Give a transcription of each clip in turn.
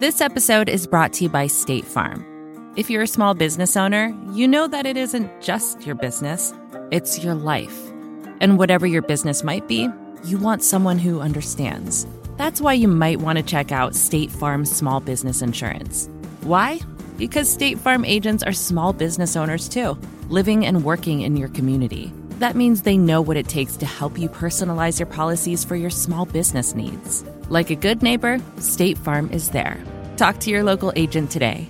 This episode is brought to you by State Farm. If you're a small business owner, you know that it isn't just your business, it's your life. And whatever your business might be, you want someone who understands. That's why you might want to check out State Farm Small Business Insurance. Why? Because State Farm agents are small business owners too, living and working in your community. That means they know what it takes to help you personalize your policies for your small business needs. Like a good neighbor, State Farm is there. Talk to your local agent today.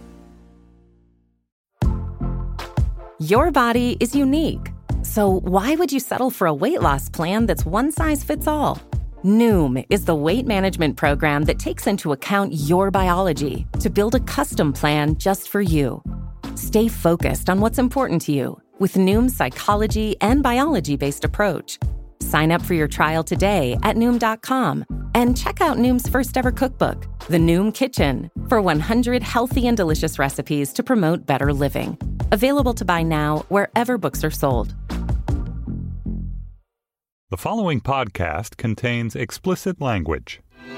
Your body is unique. So why would you settle for a weight loss plan that's one size fits all? Noom is the weight management program that takes into account your biology to build a custom plan just for you. Stay focused on what's important to you with Noom's psychology and biology-based approach. Sign up for your trial today at Noom.com and check out Noom's first ever cookbook, The Noom Kitchen, for 100 healthy and delicious recipes to promote better living. Available to buy now wherever books are sold. The following podcast contains explicit language.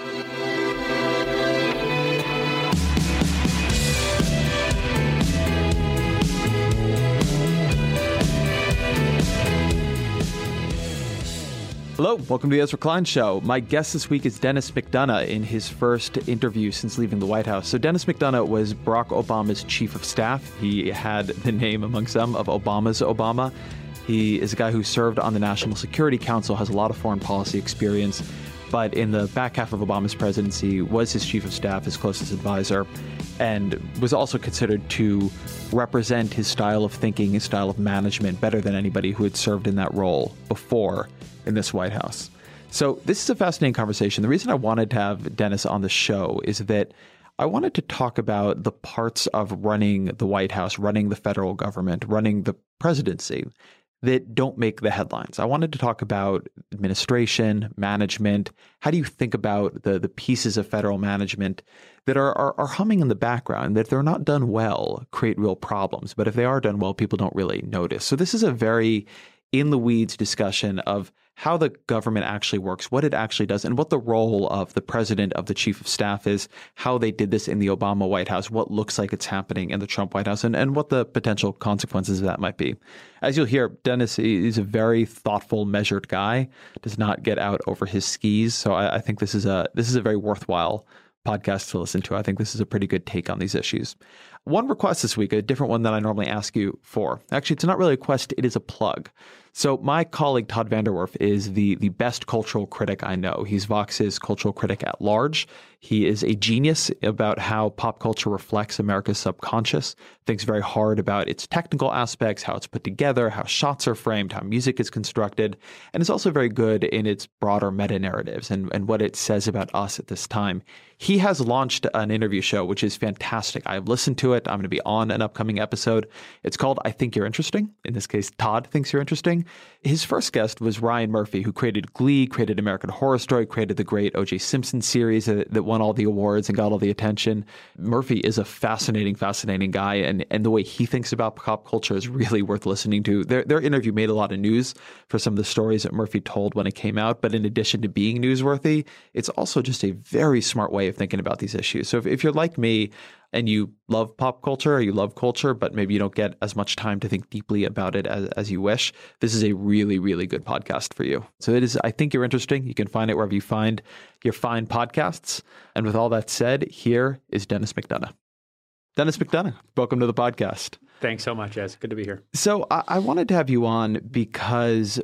Hello, welcome to the Ezra Klein Show. My guest this week is Denis McDonough in his first interview since leaving the White House. So Denis McDonough was Barack Obama's chief of staff. He had the name among some of Obama's Obama. He is a guy who served on the National Security Council, has a lot of foreign policy experience, but in the back half of Obama's presidency was his chief of staff, his closest advisor, and was also considered to represent his style of thinking, his style of management better than anybody who had served in that role before in this White House. So this is a fascinating conversation. The reason I wanted to have Denis on the show is that I wanted to talk about the parts of running the White House, running the federal government, running the presidency that don't make the headlines. I wanted to talk about administration, management. How do you think about the pieces of federal management that are humming in the background, that if they're not done well, create real problems. But if they are done well, people don't really notice. So this is a very in-the-weeds discussion of how the government actually works, what it actually does, and what the role of the president, of the chief of staff is, how they did this in the Obama White House, what looks like it's happening in the Trump White House, and what the potential consequences of that might be. As you'll hear, Denis is a very thoughtful, measured guy, does not get out over his skis. So I think this is a very worthwhile podcast to listen to. I think this is a pretty good take on these issues. One request this week, a different one than I normally ask you for. Actually, it's not really a request, it is a plug. So my colleague Todd VanDerWerff is the best cultural critic I know. He's Vox's cultural critic at large. He is a genius about how pop culture reflects America's subconscious, thinks very hard about its technical aspects, how it's put together, how shots are framed, how music is constructed, and is also very good in its broader meta-narratives and what it says about us at this time. He has launched an interview show, which is fantastic. I've listened to it. I'm going to be on an upcoming episode. It's called I Think You're Interesting. In this case, Todd Thinks You're Interesting. His first guest was Ryan Murphy, who created Glee, created American Horror Story, created the great O.J. Simpson series that won all the awards and got all the attention. Murphy is a fascinating guy, and the way he thinks about pop culture is really worth listening to. Their interview made a lot of news for some of the stories that Murphy told when it came out, but in addition to being newsworthy, it's also just a very smart way of thinking about these issues. So if you're like me, and you love pop culture or you love culture, but maybe you don't get as much time to think deeply about it as you wish, this is a really, really good podcast for you. So it is, I Think You're Interesting. You can find it wherever you find your fine podcasts. And with all that said, here is Denis McDonough. Denis McDonough, welcome to the podcast. Thanks so much, Ez. Good to be here. So I wanted to have you on because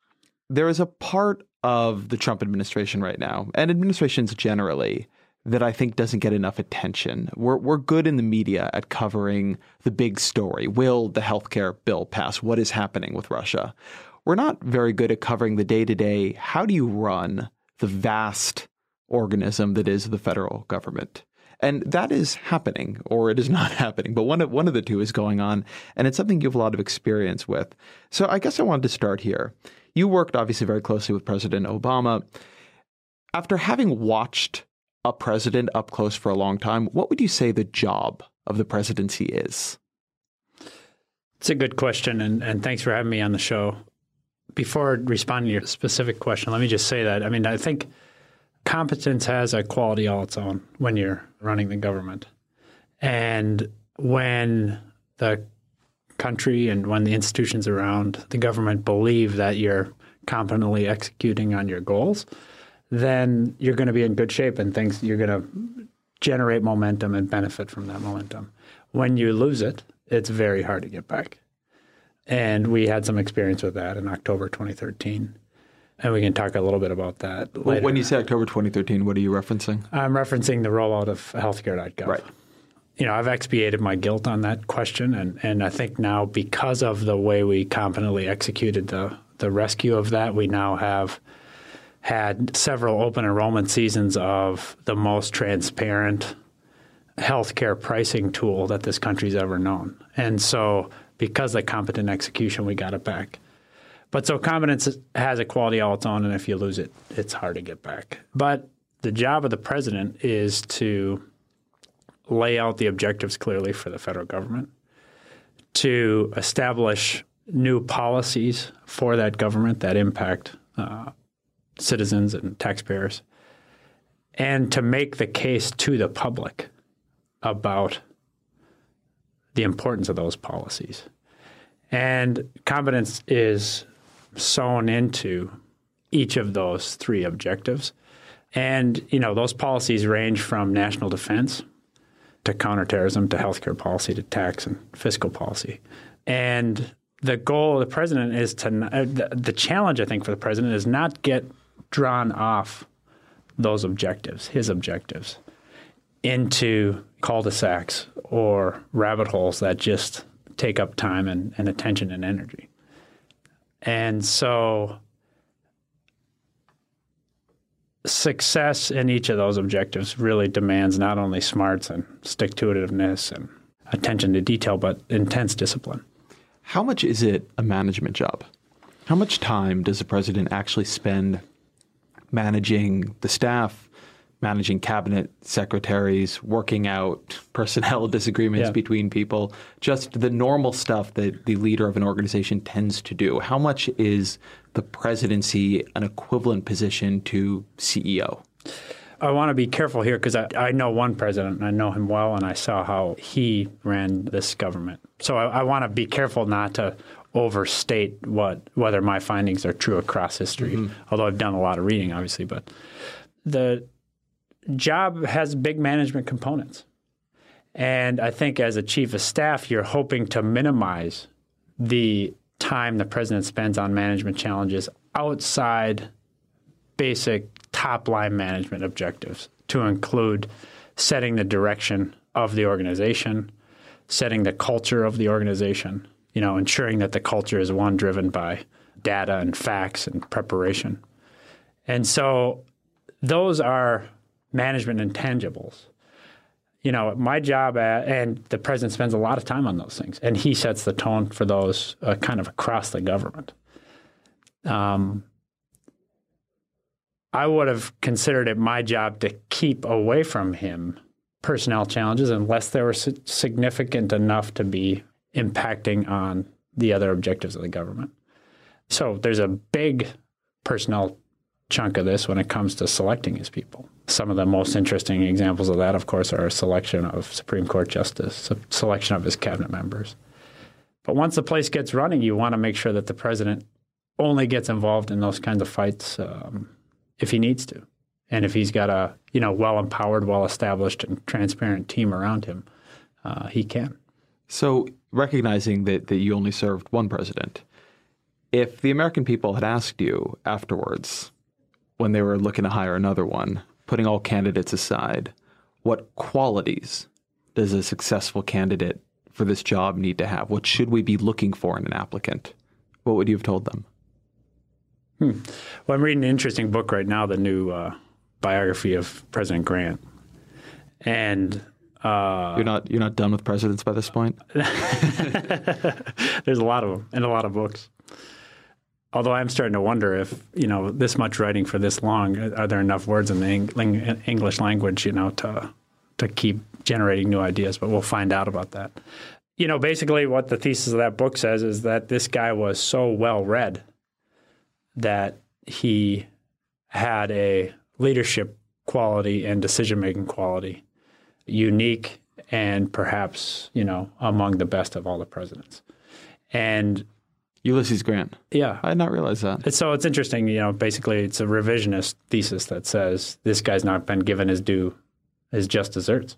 there is a part of the Trump administration right now, and administrations generally, that I think doesn't get enough attention. We're good in the media at covering the big story. Will the healthcare bill pass? What is happening with Russia? We're not very good at covering the day-to-day. How do you run the vast organism that is the federal government? And that is happening, or it is not happening. But one of the two is going on, and it's something you have a lot of experience with. So I guess I wanted to start here. You worked obviously very closely with President Obama. After having watched a president up close for a long time, what would you say the job of the presidency is? It's a good question, and thanks for having me on the show. Before responding to your specific question, let me just say that, I think competence has a quality all its own when you're running the government. And when the country and when the institutions around the government believe that you're competently executing on your goals, then you're going to be in good shape and you're going to generate momentum and benefit from that momentum. When you lose it, it's very hard to get back. And we had some experience with that in October 2013. And we can talk a little bit about that later. Well, when you say October 2013, what are you referencing? I'm referencing the rollout of healthcare.gov. Right. I've expiated my guilt on that question. And I think now because of the way we competently executed the rescue of that, we now have had several open enrollment seasons of the most transparent healthcare pricing tool that this country's ever known. And so because of competent execution, we got it back. But so competence has a quality all its own, and if you lose it, it's hard to get back. But the job of the president is to lay out the objectives clearly for the federal government, to establish new policies for that government that impact citizens and taxpayers, and to make the case to the public about the importance of those policies. And competence is sewn into each of those three objectives. And, those policies range from national defense to counterterrorism to healthcare policy to tax and fiscal policy. And the goal of the president is the challenge, I think, for the president is not get drawn off those objectives, his objectives, into cul-de-sacs or rabbit holes that just take up time and attention and energy. And so success in each of those objectives really demands not only smarts and stick-to-itiveness and attention to detail, but intense discipline. How much is it a management job? How much time does the president actually spend managing the staff, managing cabinet secretaries, working out personnel disagreements between people, just the normal stuff that the leader of an organization tends to do? How much is the presidency an equivalent position to CEO? I want to be careful here because I know one president, and I know him well, and I saw how he ran this government. So I want to be careful not to overstate whether my findings are true across history, although I've done a lot of reading, obviously. But the job has big management components. And I think as a chief of staff, you're hoping to minimize the time the president spends on management challenges outside basic top-line management objectives, to include setting the direction of the organization, setting the culture of the organization, ensuring that the culture is one driven by data and facts and preparation. And so those are management intangibles. My job, and the president spends a lot of time on those things, and he sets the tone for those kind of across the government. I would have considered it my job to keep away from him personnel challenges unless they were significant enough to be impacting on the other objectives of the government. So there's a big personnel chunk of this when it comes to selecting his people. Some of the most interesting examples of that, of course, are a selection of Supreme Court justice, a selection of his cabinet members. But once the place gets running, you want to make sure that the president only gets involved in those kinds of fights if he needs to. And if he's got a well-empowered, well-established, and transparent team around him, he can. So recognizing that you only served one president, if the American people had asked you afterwards, when they were looking to hire another one, putting all candidates aside, what qualities does a successful candidate for this job need to have? What should we be looking for in an applicant? What would you have told them? Well, I'm reading an interesting book right now, the new biography of President Grant. And you're not done with presidents by this point? There's a lot of them and a lot of books. Although I'm starting to wonder if, this much writing for this long, are there enough words in the English language, to keep generating new ideas? But we'll find out about that. Basically what the thesis of that book says is that this guy was so well-read that he had a leadership quality and decision-making quality, unique and perhaps, among the best of all the presidents. And Ulysses Grant. Yeah. I did not realize that. So it's interesting, basically it's a revisionist thesis that says this guy's not been given his due, his just desserts.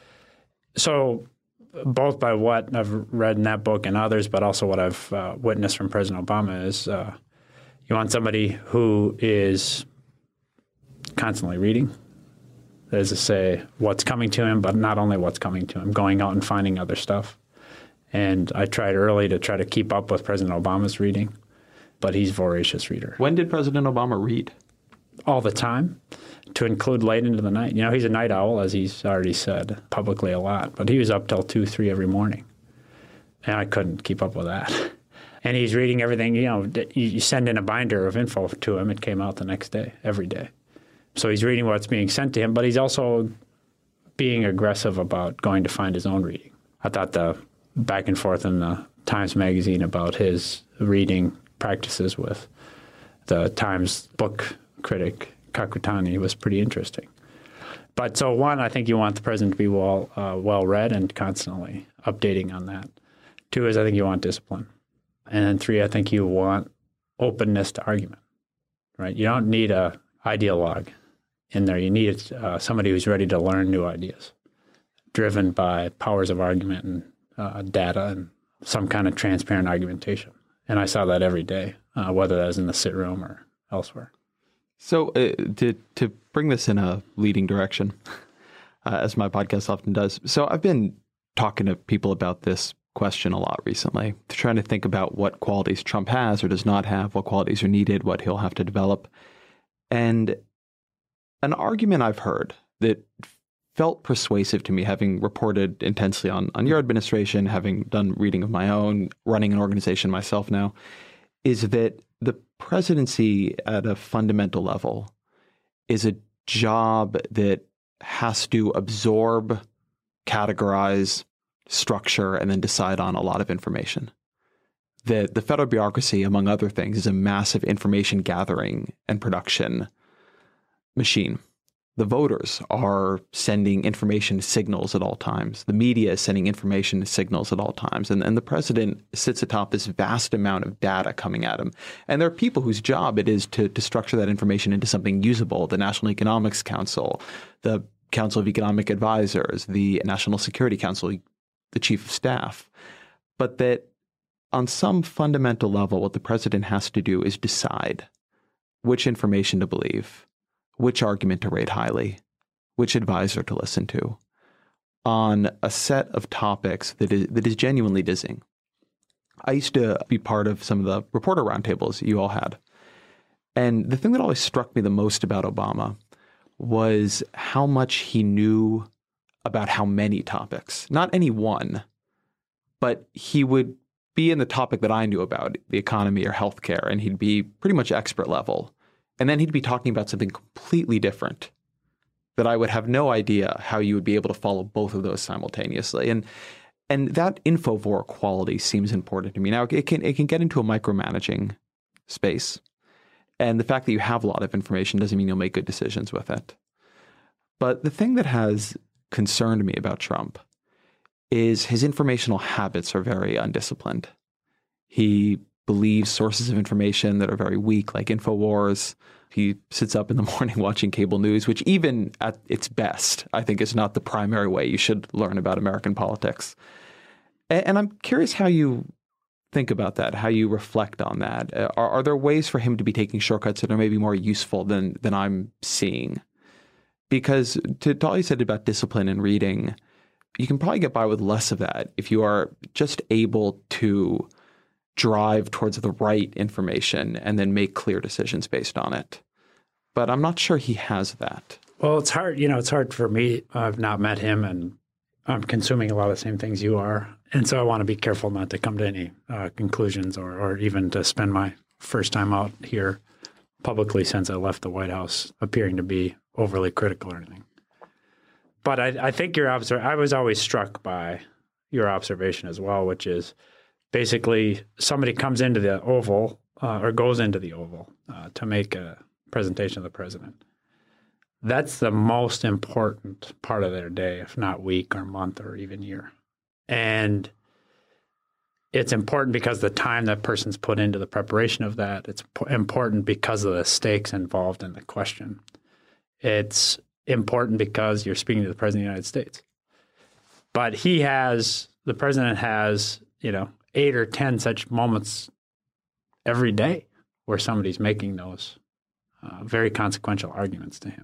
So both by what I've read in that book and others, but also what I've witnessed from President Obama is you want somebody who is constantly reading, that is to say what's coming to him, but not only what's coming to him, going out and finding other stuff. And I tried early to try to keep up with President Obama's reading, but he's a voracious reader. When did President Obama read? All the time, to include late into the night. He's a night owl, as he's already said publicly a lot, but he was up till 2, 3 every morning. And I couldn't keep up with that. And he's reading everything, you send in a binder of info to him, it came out the next day, every day. So he's reading what's being sent to him, but he's also being aggressive about going to find his own reading. I thought the back and forth in the Times Magazine about his reading practices with the Times book critic Kakutani was pretty interesting. But so one, I think you want the president to be well read and constantly updating on that. 2 is I think you want discipline. And then 3, I think you want openness to argument, right? You don't need a ideologue in there. You need somebody who's ready to learn new ideas, driven by powers of argument and data and some kind of transparent argumentation. And I saw that every day, whether that was in the sit room or elsewhere. So to bring this in a leading direction, as my podcast often does. So I've been talking to people about this question a lot recently, trying to think about what qualities Trump has or does not have, what qualities are needed, what he'll have to develop. And an argument I've heard that felt persuasive to me, having reported intensely on your administration, having done reading of my own, running an organization myself now, is that the presidency at a fundamental level is a job that has to absorb, categorize, structure, and then decide on a lot of information. The federal bureaucracy, among other things, is a massive information gathering and production machine. The voters are sending information signals at all times. The media is sending information signals at all times. And the president sits atop this vast amount of data coming at him. And there are people whose job it is to structure that information into something usable. The National Economics Council, the Council of Economic Advisors, the National Security Council, the Chief of Staff. But that on some fundamental level, what the president has to do is decide which information to believe, which argument to rate highly, which advisor to listen to, on a set of topics that is genuinely dizzying. I used to be part of some of the reporter roundtables you all had. And the thing that always struck me the most about Obama was how much he knew about how many topics. Not any one, but he would be in the topic that I knew about, the economy or healthcare, and he'd be pretty much expert level. And then he'd be talking about something completely different that I would have no idea how you would be able to follow both of those simultaneously. And that infovore quality seems important to me. Now, it can get into a micromanaging space. And the fact that you have a lot of information doesn't mean you'll make good decisions with it. But the thing that has concerned me about Trump is his informational habits are very undisciplined. He believes sources of information that are very weak, like InfoWars. He sits up in the morning watching cable news, which even at its best, I think is not the primary way you should learn about American politics. And I'm curious how you think about that, how you reflect on that. Are there ways for him to be taking shortcuts that are maybe more useful than I'm seeing? Because to all you said about discipline and reading, you can probably get by with less of that if you are just able to drive towards the right information and then make clear decisions based on it. But I'm not sure he has that. Well, it's hard. It's hard for me. I've not met him, and I'm consuming a lot of the same things you are. And so I want to be careful not to come to any conclusions or even to spend my first time out here publicly since I left the White House appearing to be overly critical or anything. But I think I was always struck by your observation as well, which is basically somebody comes into the Oval or goes into the Oval to make a presentation of the president. That's the most important part of their day, if not week or month or even year. And it's important because the time that person's put into the preparation of that. It's important because of the stakes involved in the question. It's important because you're speaking to the President of the United States. But the president has, 8 or 10 such moments every day where somebody's making those very consequential arguments to him.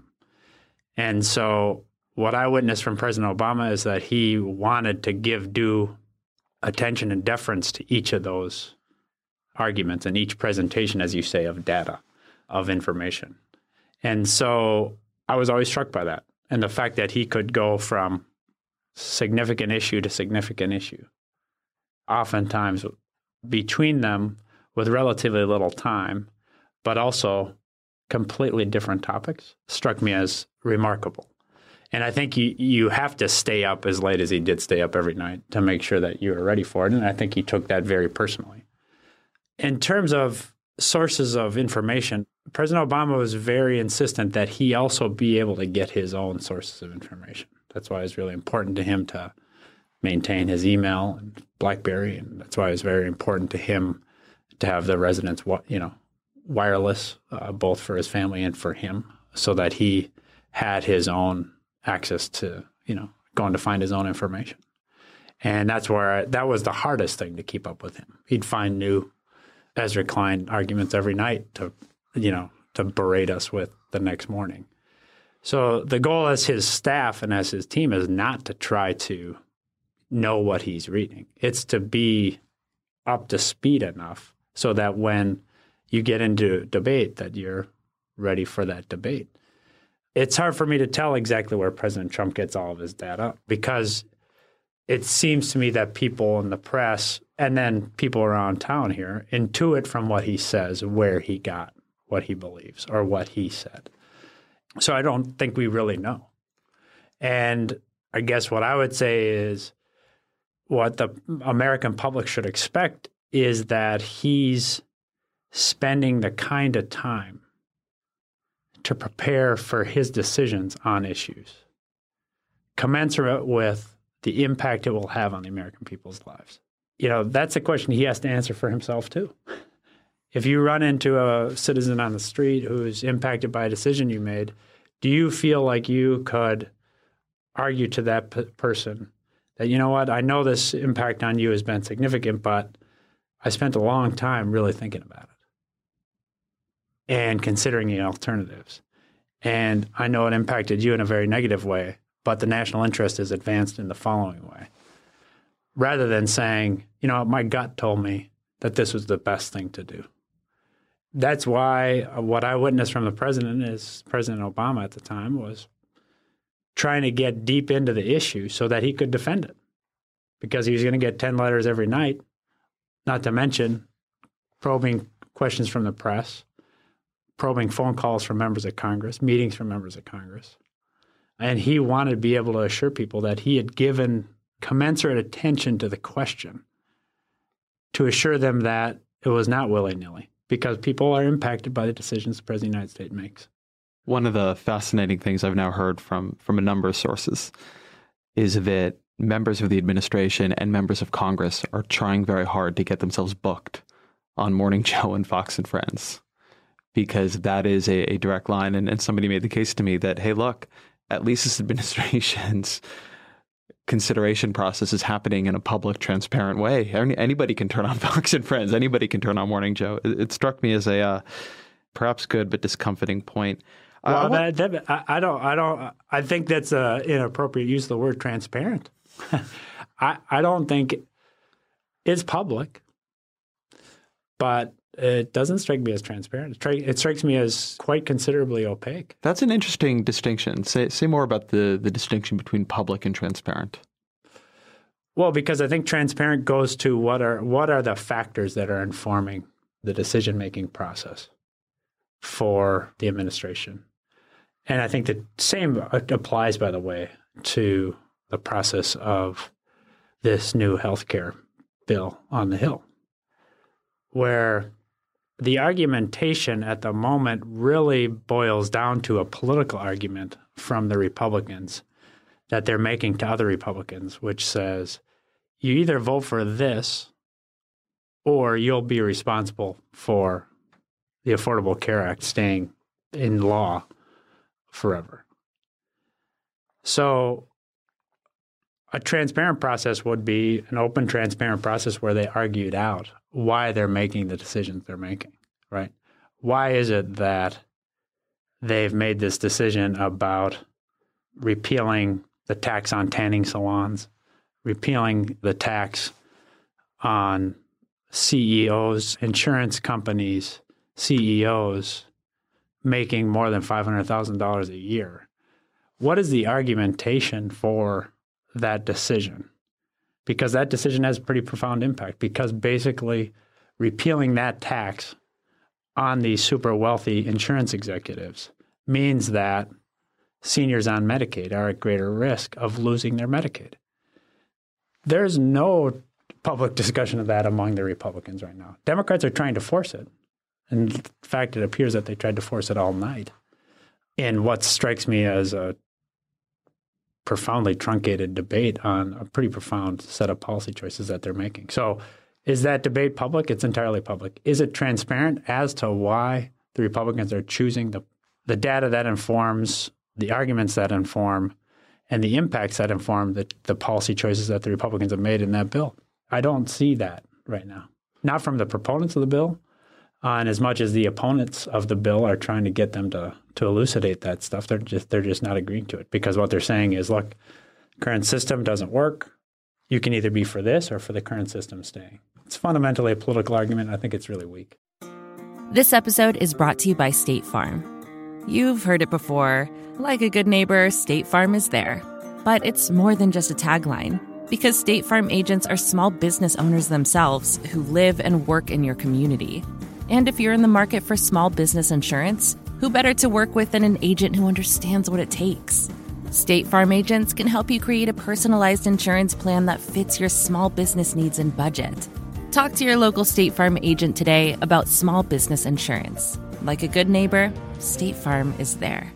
And so what I witnessed from President Obama is that he wanted to give due attention and deference to each of those arguments and each presentation, as you say, of data, of information. And so I was always struck by that. And the fact that he could go from significant issue to significant issue, oftentimes between them with relatively little time, but also completely different topics, struck me as remarkable. And I think you have to stay up as late as he did stay up every night to make sure that you are ready for it. And I think he took that very personally. In terms of sources of information, President Obama was very insistent that he also be able to get his own sources of information. That's why it's really important to him to maintain his email and BlackBerry, and that's why it's very important to him to have the residence, wireless, both for his family and for him, so that he had his own access to, going to find his own information. And that's where that was the hardest thing to keep up with him. He'd find new Ezra Klein arguments every night to berate us with the next morning. So the goal as his staff and as his team is not to try to know what he's reading. It's to be up to speed enough so that when you get into debate that you're ready for that debate. It's hard for me to tell exactly where President Trump gets all of his data because it seems to me that people in the press and then people around town here intuit from what he says where he got what he believes or what he said. So I don't think we really know. And I guess what I would say is what the American public should expect is that he's spending the kind of time to prepare for his decisions on issues commensurate with the impact it will have on the American people's lives. That's a question he has to answer for himself too. If you run into a citizen on the street who's impacted by a decision you made, do you feel like you could argue to that person that, you know what, I know this impact on you has been significant, but I spent a long time really thinking about it and considering the alternatives. And I know it impacted you in a very negative way, but the national interest is advanced in the following way. Rather than saying, my gut told me that this was the best thing to do. That's why what I witnessed from the president is President Obama at the time was trying to get deep into the issue so that he could defend it. Because he was going to get 10 letters every night, not to mention probing questions from the press, probing phone calls from members of Congress, meetings from members of Congress. And he wanted to be able to assure people that he had given commensurate attention to the question to assure them that it was not willy-nilly, because people are impacted by the decisions the President of the United States makes. One of the fascinating things I've now heard from a number of sources is that members of the administration and members of Congress are trying very hard to get themselves booked on Morning Joe and Fox and Friends, because that is a direct line. And somebody made the case to me that, hey, look, at least this administration's consideration process is happening in a public, transparent way. Anybody can turn on Fox and Friends. Anybody can turn on Morning Joe. It struck me as a perhaps good but discomforting point. Well, I think that's an inappropriate use of the word transparent. I don't think it's public, but it doesn't strike me as transparent. It strikes me as quite considerably opaque. That's an interesting distinction. Say more about the distinction between public and transparent. Well, because I think transparent goes to what are the factors that are informing the decision-making process for the administration. And I think the same applies, by the way, to the process of this new health care bill on the Hill, where the argumentation at the moment really boils down to a political argument from the Republicans that they're making to other Republicans, which says, you either vote for this or you'll be responsible for the Affordable Care Act staying in law forever. So a transparent process would be an open, transparent process where they argued out why they're making the decisions they're making, right? Why is it that they've made this decision about repealing the tax on tanning salons, repealing the tax on CEOs, insurance companies, CEOs making more than $500,000 a year? What is the argumentation for that decision? Because that decision has a pretty profound impact, because basically repealing that tax on these super wealthy insurance executives means that seniors on Medicaid are at greater risk of losing their Medicaid. There's no public discussion of that among the Republicans right now. Democrats are trying to force it. In fact, it appears that they tried to force it all night in what strikes me as a profoundly truncated debate on a pretty profound set of policy choices that they're making. So is that debate public? It's entirely public. Is it transparent as to why the Republicans are choosing the data that informs, the arguments that inform, and the impacts that inform the policy choices that the Republicans have made in that bill? I don't see that right now. Not from the proponents of the bill, and as much as the opponents of the bill are trying to get them to elucidate that stuff, they're just not agreeing to it, because what they're saying is, look, current system doesn't work. You can either be for this or for the current system staying. It's fundamentally a political argument. I think it's really weak. This episode is brought to you by State Farm. You've heard it before. Like a good neighbor, State Farm is there. But it's more than just a tagline, because State Farm agents are small business owners themselves who live and work in your community. And if you're in the market for small business insurance, who better to work with than an agent who understands what it takes? State Farm agents can help you create a personalized insurance plan that fits your small business needs and budget. Talk to your local State Farm agent today about small business insurance. Like a good neighbor, State Farm is there.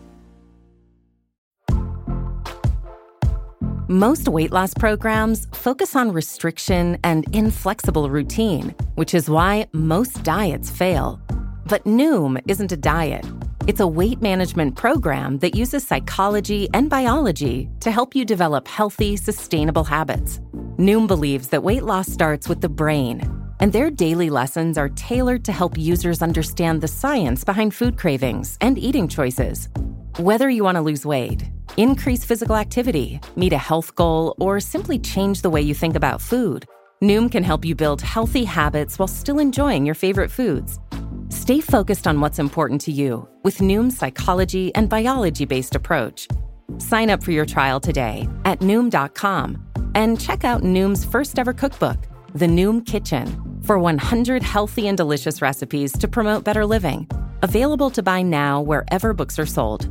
Most weight loss programs focus on restriction and inflexible routine, which is why most diets fail. But Noom isn't a diet. It's a weight management program that uses psychology and biology to help you develop healthy, sustainable habits. Noom believes that weight loss starts with the brain, and their daily lessons are tailored to help users understand the science behind food cravings and eating choices. Whether you want to lose weight, increase physical activity, meet a health goal, or simply change the way you think about food, Noom can help you build healthy habits while still enjoying your favorite foods. Stay focused on what's important to you with Noom's psychology and biology-based approach. Sign up for your trial today at Noom.com and check out Noom's first ever cookbook, The Noom Kitchen, for 100 healthy and delicious recipes to promote better living. Available to buy now wherever books are sold.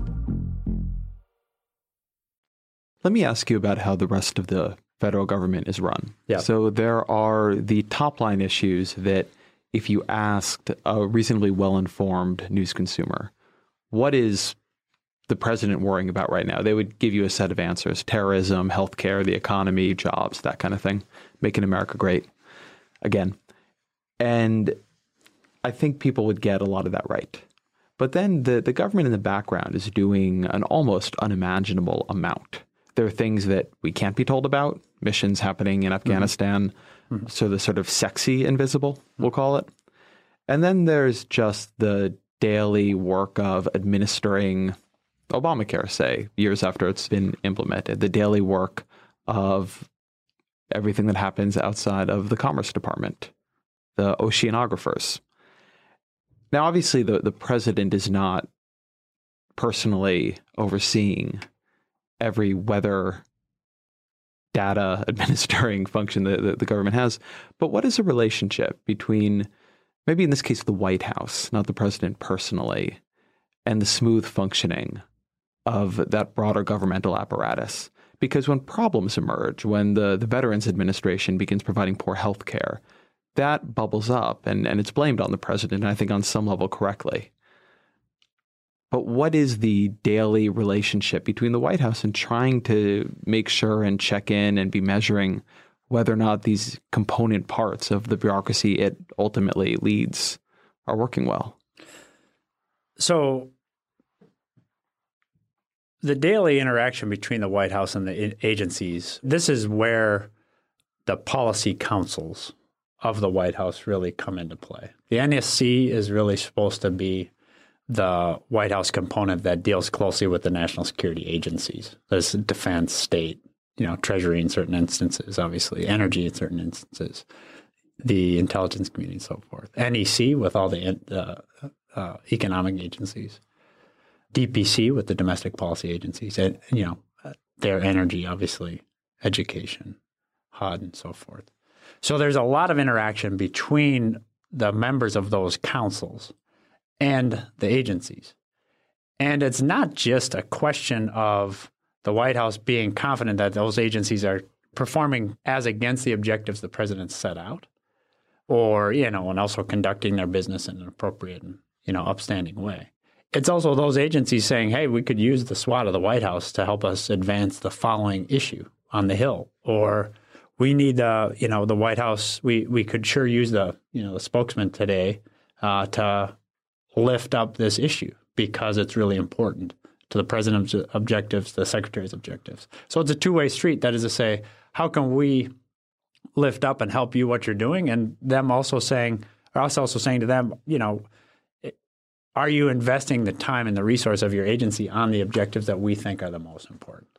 Let me ask you about how the rest of the federal government is run. Yeah. So there are the top line issues that if you asked a reasonably well-informed news consumer, what is the president worrying about right now? They would give you a set of answers: terrorism, healthcare, the economy, jobs, that kind of thing, making America great again. And I think people would get a lot of that right. But then the government in the background is doing an almost unimaginable amount. There are things that we can't be told about, missions happening in Afghanistan, so the sort of sexy invisible, we'll call it. And then there's just the daily work of administering Obamacare, say, years after it's been implemented, the daily work of everything that happens outside of the Commerce Department, the oceanographers. Now, obviously, the president is not personally overseeing every weather data administering function that the government has. But what is the relationship between, maybe in this case, the White House, not the president personally, and the smooth functioning of that broader governmental apparatus? Because when problems emerge, when the Veterans Administration begins providing poor health care, that bubbles up, and it's blamed on the president, and I think on some level correctly. But what is the daily relationship between the White House and trying to make sure and check in and be measuring whether or not these component parts of the bureaucracy it ultimately leads are working well? So the daily interaction between the White House and the agencies, this is where the policy councils of the White House really come into play. The NSC is really supposed to be the White House component that deals closely with the national security agencies. There's defense, state, Treasury in certain instances, obviously, energy in certain instances, the intelligence community and so forth. NEC with all the economic agencies, DPC with the domestic policy agencies, and, their energy, obviously, education, HUD, and so forth. So there's a lot of interaction between the members of those councils and the agencies. And it's not just a question of the White House being confident that those agencies are performing as against the objectives the president set out, or, and also conducting their business in an appropriate and, upstanding way. It's also those agencies saying, hey, we could use the SWAT of the White House to help us advance the following issue on the Hill, or we need the White House, we could sure use the spokesman today to lift up this issue because it's really important to the president's objectives, the secretary's objectives. So it's a two-way street. That is to say, how can we lift up and help you what you're doing? And them also saying, or us also saying to them, are you investing the time and the resource of your agency on the objectives that we think are the most important?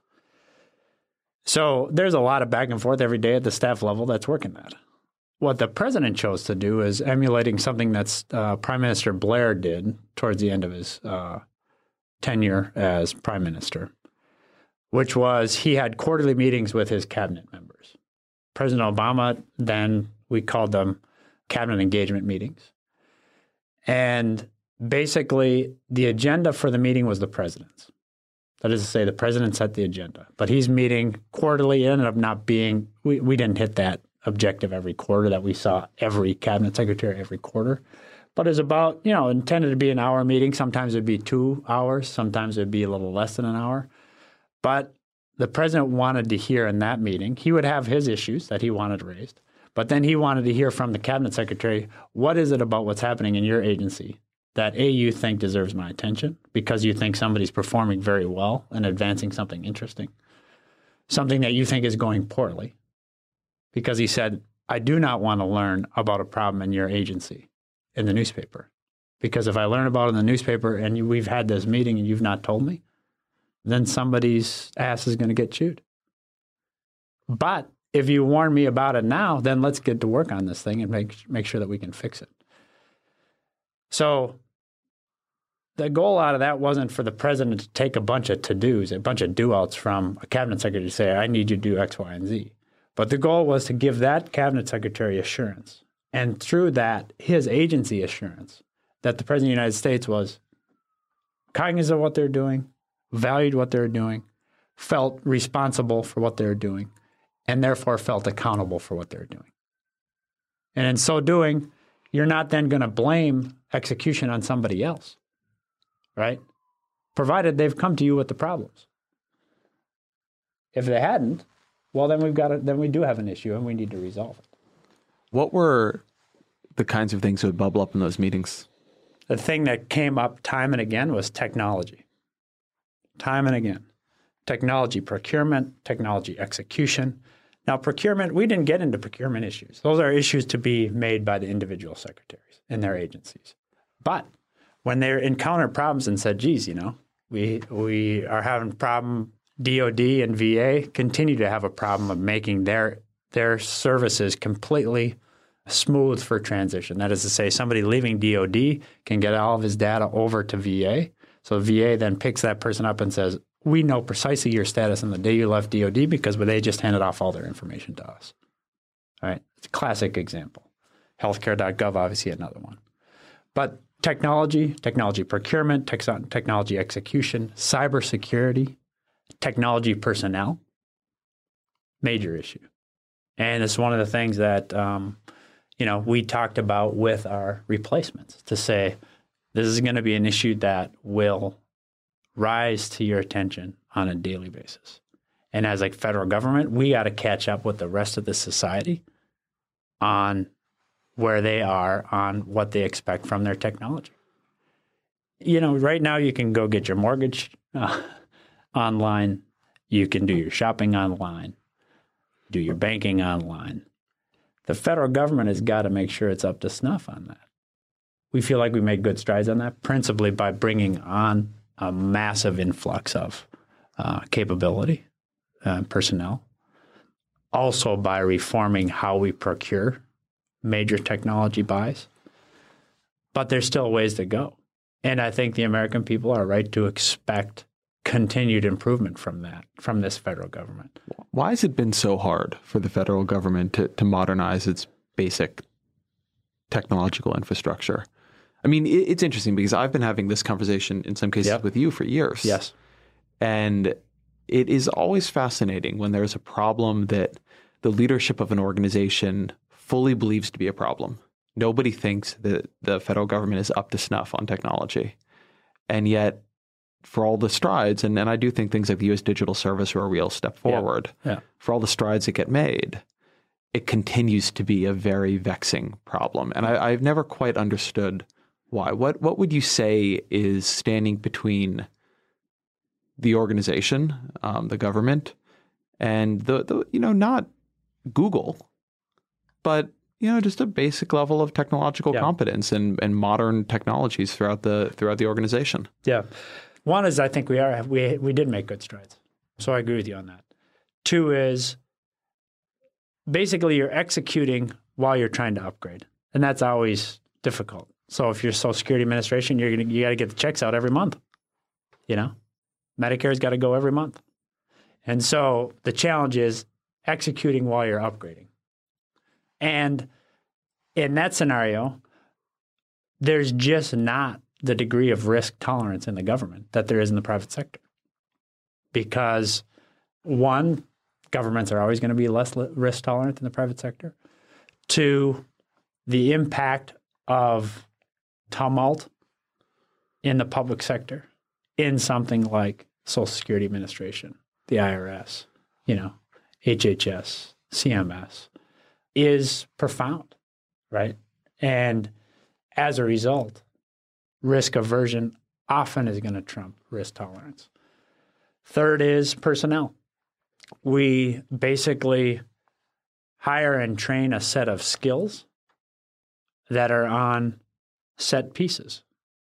So there's a lot of back and forth every day at the staff level that's working that. What the president chose to do is emulating something that's Prime Minister Blair did towards the end of his tenure as prime minister, which was he had quarterly meetings with his cabinet members. President Obama, then we called them cabinet engagement meetings. And basically the agenda for the meeting was the president's. That is to say, the president set the agenda. But he's meeting quarterly. It ended up not being, we didn't hit that objective every quarter that we saw every cabinet secretary every quarter. But it's about, intended to be an hour meeting. Sometimes it'd be 2 hours. Sometimes it'd be a little less than an hour. But the president wanted to hear in that meeting, he would have his issues that he wanted raised. But then he wanted to hear from the cabinet secretary, what is it about what's happening in your agency that you think deserves my attention because you think somebody's performing very well and advancing something interesting, something that you think is going poorly. Because he said, I do not want to learn about a problem in your agency in the newspaper. Because if I learn about it in the newspaper and we've had this meeting and you've not told me, then somebody's ass is going to get chewed. But if you warn me about it now, then let's get to work on this thing and make sure that we can fix it. So the goal out of that wasn't for the president to take a bunch of to-dos, a bunch of do-outs from a cabinet secretary to say, I need you to do X, Y, and Z. But the goal was to give that cabinet secretary assurance, and through that, his agency assurance, that the president of the United States was cognizant of what they're doing, valued what they're doing, felt responsible for what they're doing, and therefore felt accountable for what they're doing. And in so doing, you're not then going to blame execution on somebody else, right? Provided they've come to you with the problems. If they hadn't, well, then we do have an issue and we need to resolve it. What were the kinds of things that would bubble up in those meetings? The thing that came up time and again was technology. Time and again. Technology procurement, technology execution. Now, procurement, we didn't get into procurement issues. Those are issues to be made by the individual secretaries in their agencies. But when they encountered problems and said, geez, we are having a problem, DOD and VA continue to have a problem of making their services completely smooth for transition. That is to say, somebody leaving DOD can get all of his data over to VA. So VA then picks that person up and says, we know precisely your status on the day you left DOD because they just handed off all their information to us. All right. It's a classic example. Healthcare.gov, obviously another one. But technology procurement, technology execution, cybersecurity, technology personnel, major issue. And it's one of the things that, we talked about with our replacements to say, this is going to be an issue that will rise to your attention on a daily basis. And as like federal government, we got to catch up with the rest of the society on where they are on what they expect from their technology. Right now you can go get your mortgage online. You can do your shopping online, do your banking online. The federal government has got to make sure it's up to snuff on that. We feel like we made good strides on that, principally by bringing on a massive influx of capability, personnel. Also by reforming how we procure major technology buys. But there's still ways to go. And I think the American people are right to expect continued improvement from this federal government. Why has it been so hard for the federal government to modernize its basic technological infrastructure? I mean, it's interesting because I've been having this conversation in some cases with you for years. Yes. And it is always fascinating when there's a problem that the leadership of an organization fully believes to be a problem. Nobody thinks that the federal government is up to snuff on technology. And yet, for all the strides, and I do think things like the U.S. Digital Service are a real step forward, for all the strides that get made, it continues to be a very vexing problem. And I've never quite understood why. What would you say is standing between the organization, the government, and the not Google, but just a basic level of technological competence and modern technologies throughout the organization? Yeah. One is I think we did make good strides. So I agree with you on that. Two is basically you're executing while you're trying to upgrade. And that's always difficult. So if you're Social Security Administration, you got to get the checks out every month. Medicare's got to go every month. And so the challenge is executing while you're upgrading. And in that scenario, there's just not the degree of risk tolerance in the government that there is in the private sector. Because one, governments are always going to be less risk tolerant than the private sector. Two, the impact of tumult in the public sector in something like Social Security Administration, the IRS, HHS, CMS, is profound, right? And as a result, risk aversion often is going to trump risk tolerance. Third is personnel. We basically hire and train a set of skills that are on set pieces.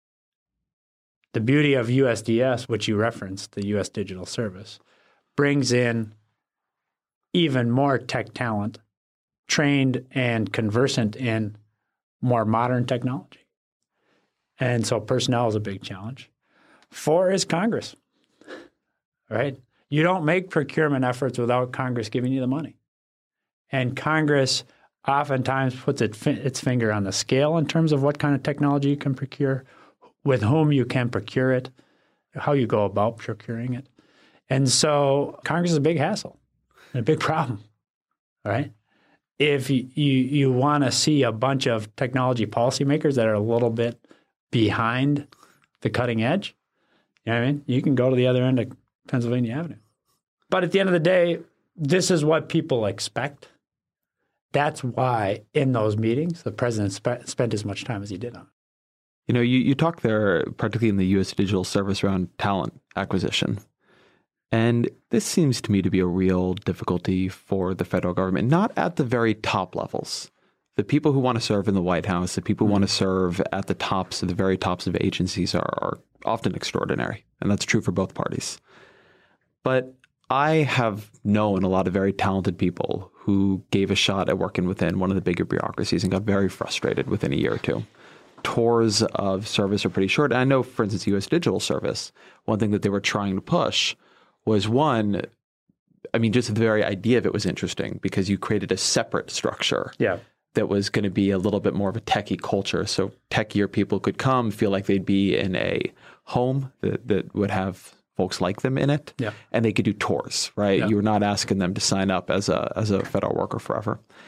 The beauty of USDS, which you referenced, the U.S. Digital Service, brings in even more tech talent, trained and conversant in more modern technology. And so personnel is a big challenge. 4 is Congress, right? You don't make procurement efforts without Congress giving you the money. And Congress oftentimes puts its finger on the scale in terms of what kind of technology you can procure, with whom you can procure it, how you go about procuring it. And so Congress is a big hassle and a big problem, right? If you want to see a bunch of technology policymakers that are a little bit behind the cutting edge, you can go to the other end of Pennsylvania Avenue. But at the end of the day, this is what people expect. That's why in those meetings, the president spent as much time as he did on it. You talk there, particularly in the U.S. Digital Service, around talent acquisition. And this seems to me to be a real difficulty for the federal government, not at the very top levels. The people who want to serve in the White House, the people who want to serve at the very tops of agencies are often extraordinary. And that's true for both parties. But I have known a lot of very talented people who gave a shot at working within one of the bigger bureaucracies and got very frustrated within a year or two. Tours of service are pretty short. And I know, for instance, U.S. Digital Service, one thing that they were trying to push was just the very idea of it was interesting because you created a separate structure that was going to be a little bit more of a techie culture. So techier people could come, feel like they'd be in a home that would have folks like them in it, and they could do tours, right? You were not asking them to sign up as a federal worker forever.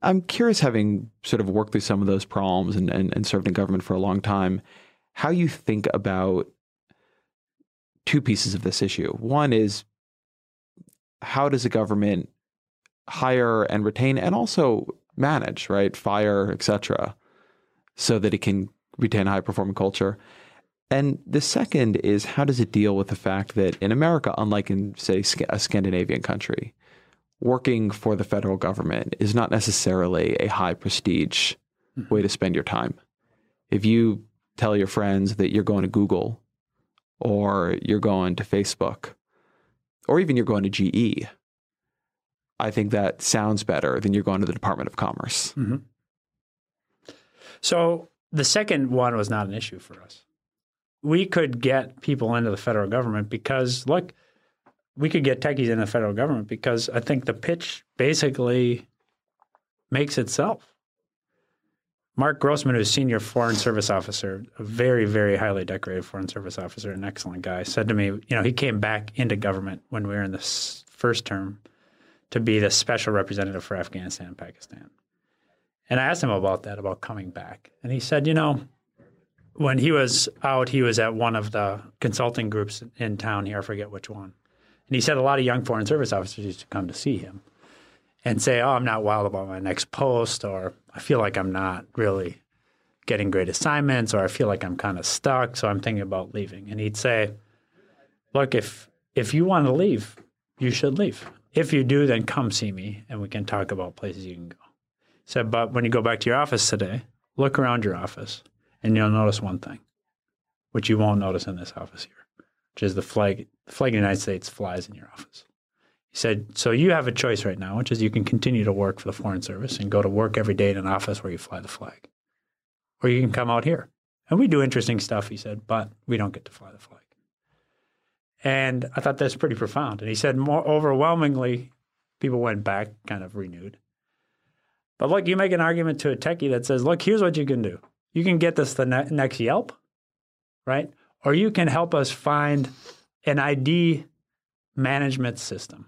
I'm curious, having sort of worked through some of those problems and served in government for a long time, how you think about two pieces of this issue. One is, how does a government hire and retain and also manage, right, fire, et cetera, so that it can retain a high-performing culture? And the second is, how does it deal with the fact that in America, unlike in, say, a Scandinavian country, working for the federal government is not necessarily a high-prestige way to spend your time. If you tell your friends that you're going to Google or you're going to Facebook or even you're going to GE, I think that sounds better than you're going to the Department of Commerce. Mm-hmm. So the second one was not an issue for us. We could get people into the federal government because, look, we could get techies in the federal government because I think the pitch basically makes itself. Mark Grossman, who's senior Foreign Service officer, a very, very highly decorated Foreign Service officer, an excellent guy, said to me, he came back into government when we were in the first term to be the special representative for Afghanistan and Pakistan. And I asked him about that, about coming back. And he said, when he was out, he was at one of the consulting groups in town here, I forget which one. And he said a lot of young Foreign Service officers used to come to see him and say, I'm not wild about my next post, or I feel like I'm not really getting great assignments, or I feel like I'm kind of stuck, so I'm thinking about leaving. And he'd say, look, if you want to leave, you should leave. If you do, then come see me, and we can talk about places you can go. He said, but when you go back to your office today, look around your office, and you'll notice one thing, which you won't notice in this office here, which is the flag of the United States flies in your office. He said, so you have a choice right now, which is you can continue to work for the Foreign Service and go to work every day in an office where you fly the flag. Or you can come out here. And we do interesting stuff, he said, but we don't get to fly the flag. And I thought that's pretty profound. And he said more overwhelmingly, people went back kind of renewed. But look, you make an argument to a techie that says, look, here's what you can do. You can get this the next Yelp, right? Or you can help us find an ID management system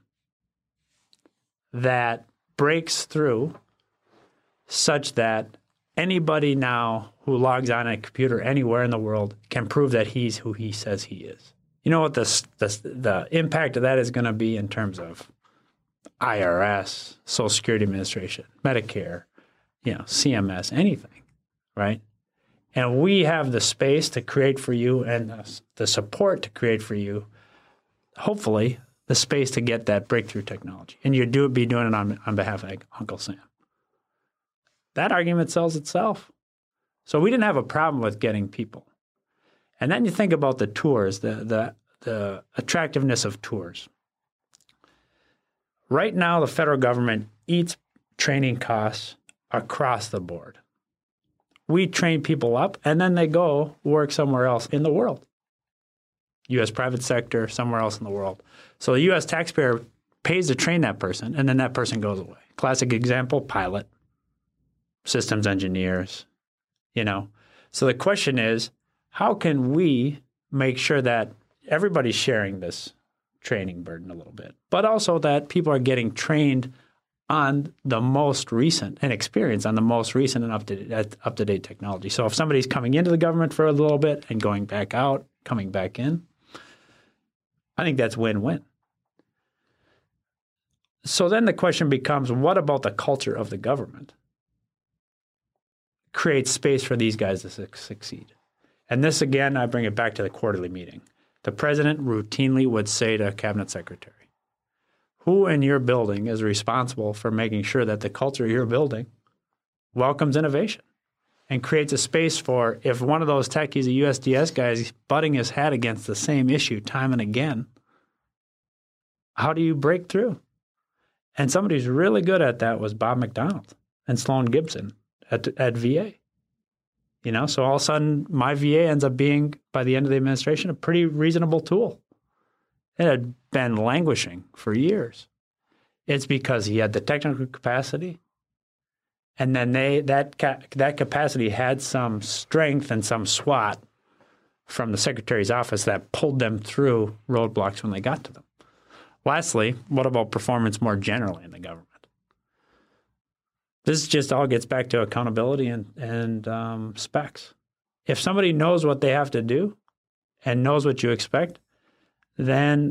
that breaks through such that anybody now who logs on a computer anywhere in the world can prove that he's who he says he is. You know what the impact of that is going to be in terms of IRS, Social Security Administration, Medicare, CMS, anything, right? And we have the space to create for you and the support to create for you, hopefully, the space to get that breakthrough technology. And you'd be doing it on behalf of Uncle Sam. That argument sells itself. So we didn't have a problem with getting people. And then you think about the tours, the attractiveness of tours. Right now, the federal government eats training costs across the board. We train people up, and then they go work somewhere else in the world. U.S. private sector, somewhere else in the world. So the U.S. taxpayer pays to train that person, and then that person goes away. Classic example, pilot, systems engineers, So the question is, how can we make sure that everybody's sharing this training burden a little bit, but also that people are getting trained on the most recent and experience on the most recent and up-to-date technology. So if somebody's coming into the government for a little bit and going back out, coming back in, I think that's win-win. So then the question becomes, what about the culture of the government creates space for these guys to succeed? And this, again, I bring it back to the quarterly meeting. The president routinely would say to a cabinet secretary, who in your building is responsible for making sure that the culture you're building welcomes innovation and creates a space for, if one of those techies, a USDS guy, is butting his head against the same issue time and again, how do you break through? And somebody who's really good at that was Bob McDonald and Sloan Gibson at VA. So all of a sudden, my VA ends up being, by the end of the administration, a pretty reasonable tool. It had been languishing for years. It's because he had the technical capacity, and then that capacity had some strength and some SWAT from the secretary's office that pulled them through roadblocks when they got to them. Lastly, what about performance more generally in the government? This just all gets back to accountability and specs. If somebody knows what they have to do and knows what you expect, then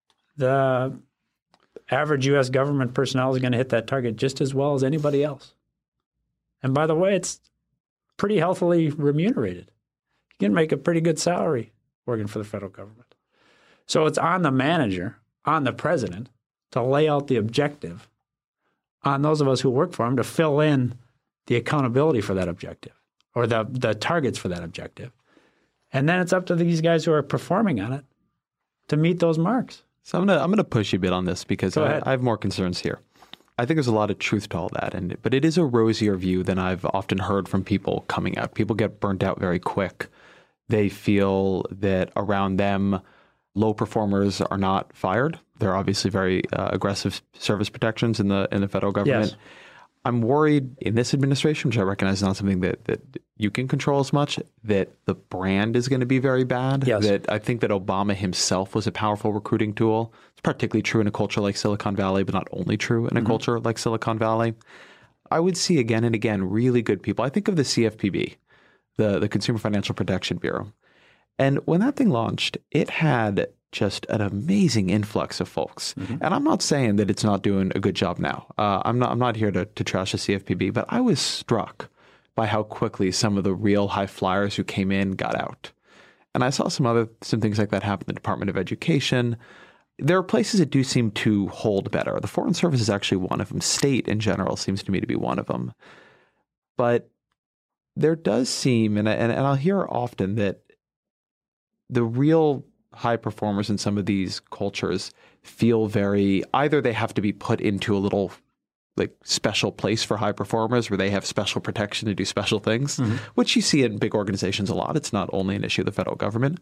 the average U.S. government personnel is going to hit that target just as well as anybody else. And by the way, it's pretty healthily remunerated. You can make a pretty good salary working for the federal government. So it's on the manager, on the president, to lay out the objective, on those of us who work for him to fill in the accountability for that objective or the targets for that objective. And then it's up to these guys who are performing on it to meet those marks. So I'm gonna push you a bit on this because I have more concerns here. I think there's a lot of truth to all that, but it is a rosier view than I've often heard from people coming out. People get burnt out very quick. They feel that around them, low performers are not fired. There are obviously very aggressive service protections in the federal government. Yes. I'm worried in this administration, which I recognize is not something that you can control as much, that the brand is going to be very bad. Yes. That I think that Obama himself was a powerful recruiting tool. It's particularly true in a culture like Silicon Valley, but not only true in a culture like Silicon Valley. I would see again and again really good people. I think of the CFPB, the Consumer Financial Protection Bureau. And when that thing launched, it had just an amazing influx of folks. And I'm not saying that it's not doing a good job now. I'm not here to trash the CFPB, but I was struck by how quickly some of the real high flyers who came in got out. And I saw some things like that happen in the Department of Education. There are places that do seem to hold better. The Foreign Service is actually one of them. State in general seems to me to be one of them. But there does seem, and I'll hear often that the real high performers in some of these cultures feel either they have to be put into a little like special place for high performers where they have special protection to do special things, which you see in big organizations a lot. It's not only an issue of the federal government,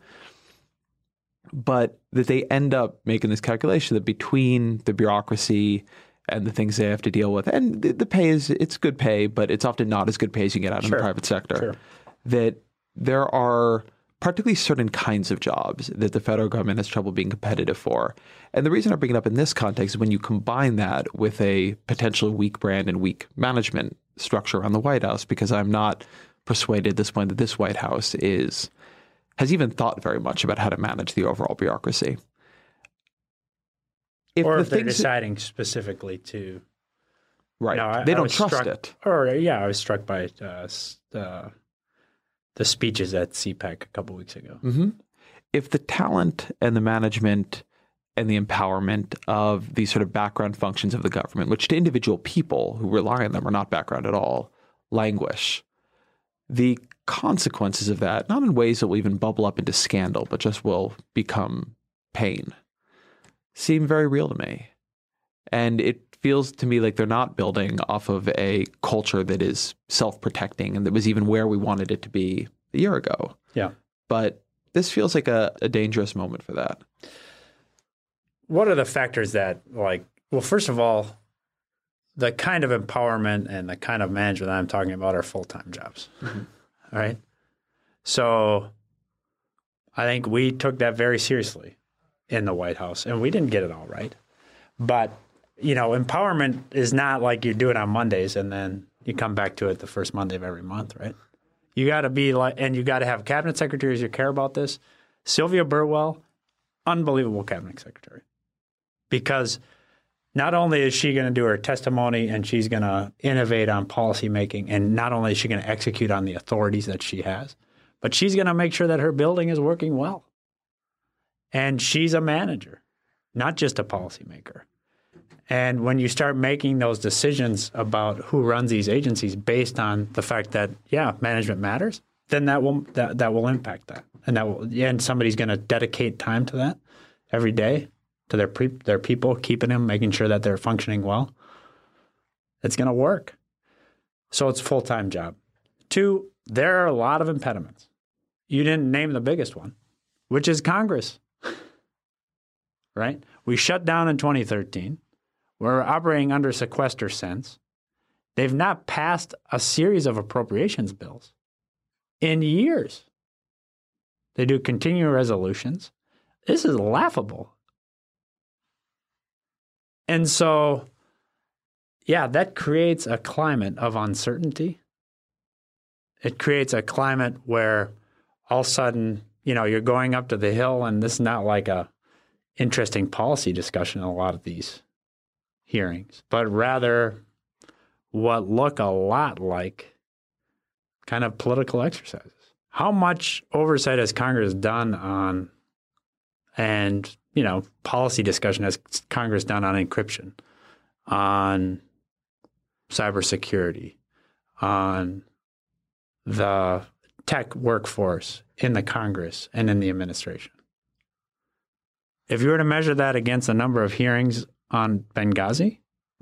but that they end up making this calculation that between the bureaucracy and the things they have to deal with, and the pay it's good pay, but it's often not as good pay as you get out in the private sector, that there are particularly certain kinds of jobs that the federal government has trouble being competitive for. And the reason I bring it up in this context is when you combine that with a potentially weak brand and weak management structure around the White House, because I'm not persuaded at this point that this White House has even thought very much about how to manage the overall bureaucracy. If they're deciding specifically to... Right. They don't trust it. I was struck by the speeches at CPAC a couple weeks ago. If the talent and the management and the empowerment of these sort of background functions of the government, which to individual people who rely on them are not background at all, languish, the consequences of that, not in ways that will even bubble up into scandal, but just will become pain, seem very real to me. And it feels to me like they're not building off of a culture that is self-protecting and that was even where we wanted it to be a year ago. Yeah. But this feels like a dangerous moment for that. What are the factors that, first of all, the kind of empowerment and the kind of management I'm talking about are full-time jobs, all right? So I think we took that very seriously in the White House, and we didn't get it all right. But empowerment is not like you do it on Mondays and then you come back to it the first Monday of every month, right? You got to be and you got to have cabinet secretaries who care about this. Sylvia Burwell, unbelievable cabinet secretary, because not only is she going to do her testimony and she's going to innovate on policymaking, and not only is she going to execute on the authorities that she has, but she's going to make sure that her building is working well. And she's a manager, not just a policymaker. And when you start making those decisions about who runs these agencies based on the fact that, management matters, then that will impact that. And somebody's going to dedicate time to that every day, to their people, keeping them, making sure that they're functioning well. It's going to work. So it's a full-time job. 2, there are a lot of impediments. You didn't name the biggest one, which is Congress, right? We shut down in 2013. We're operating under sequester since. They've not passed a series of appropriations bills in years. They do continuing resolutions. This is laughable. And so, that creates a climate of uncertainty. It creates a climate where all of a sudden, you're going up to the Hill, and this is not like a interesting policy discussion in a lot of these hearings, but rather what look a lot like kind of political exercises. How much oversight has Congress done on, and, policy discussion has Congress done on encryption, on cybersecurity, on the tech workforce in the Congress and in the administration? If you were to measure that against the number of hearings on Benghazi,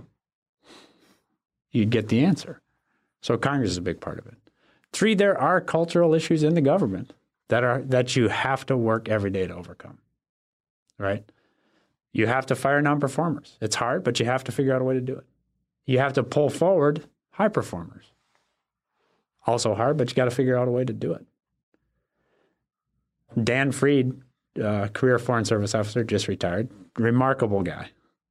you'd get the answer. So Congress is a big part of it. 3, there are cultural issues in the government that you have to work every day to overcome, right? You have to fire non-performers. It's hard, but you have to figure out a way to do it. You have to pull forward high performers. Also hard, but you got to figure out a way to do it. Dan Fried, career Foreign Service officer, just retired. Remarkable guy.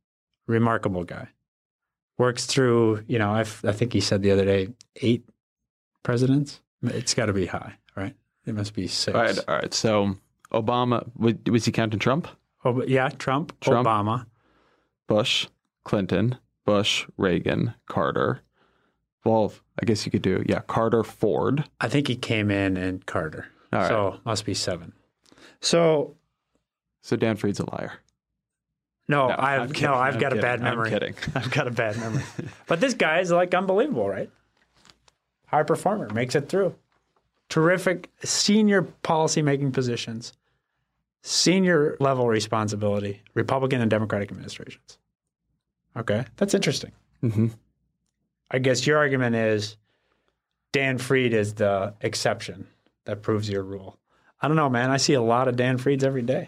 Works through, I think he said the other day, 8 presidents. It's got to be high, right? It must be 6. All right. So Obama, was he counting Trump? Trump, Obama. Bush, Clinton, Bush, Reagan, Carter. Well, I guess you could do, Carter, Ford. I think he came in Carter. All right. So must be 7. So Dan Fried's a liar. No, I've got a bad memory. I'm kidding. I've got a bad memory. But this guy is like unbelievable, right? High performer, makes it through. Terrific senior policy-making positions, senior level responsibility, Republican and Democratic administrations. Okay, that's interesting. Mm-hmm. I guess your argument is Dan Fried is the exception that proves your rule. I don't know, man. I see a lot of Dan Frieds every day.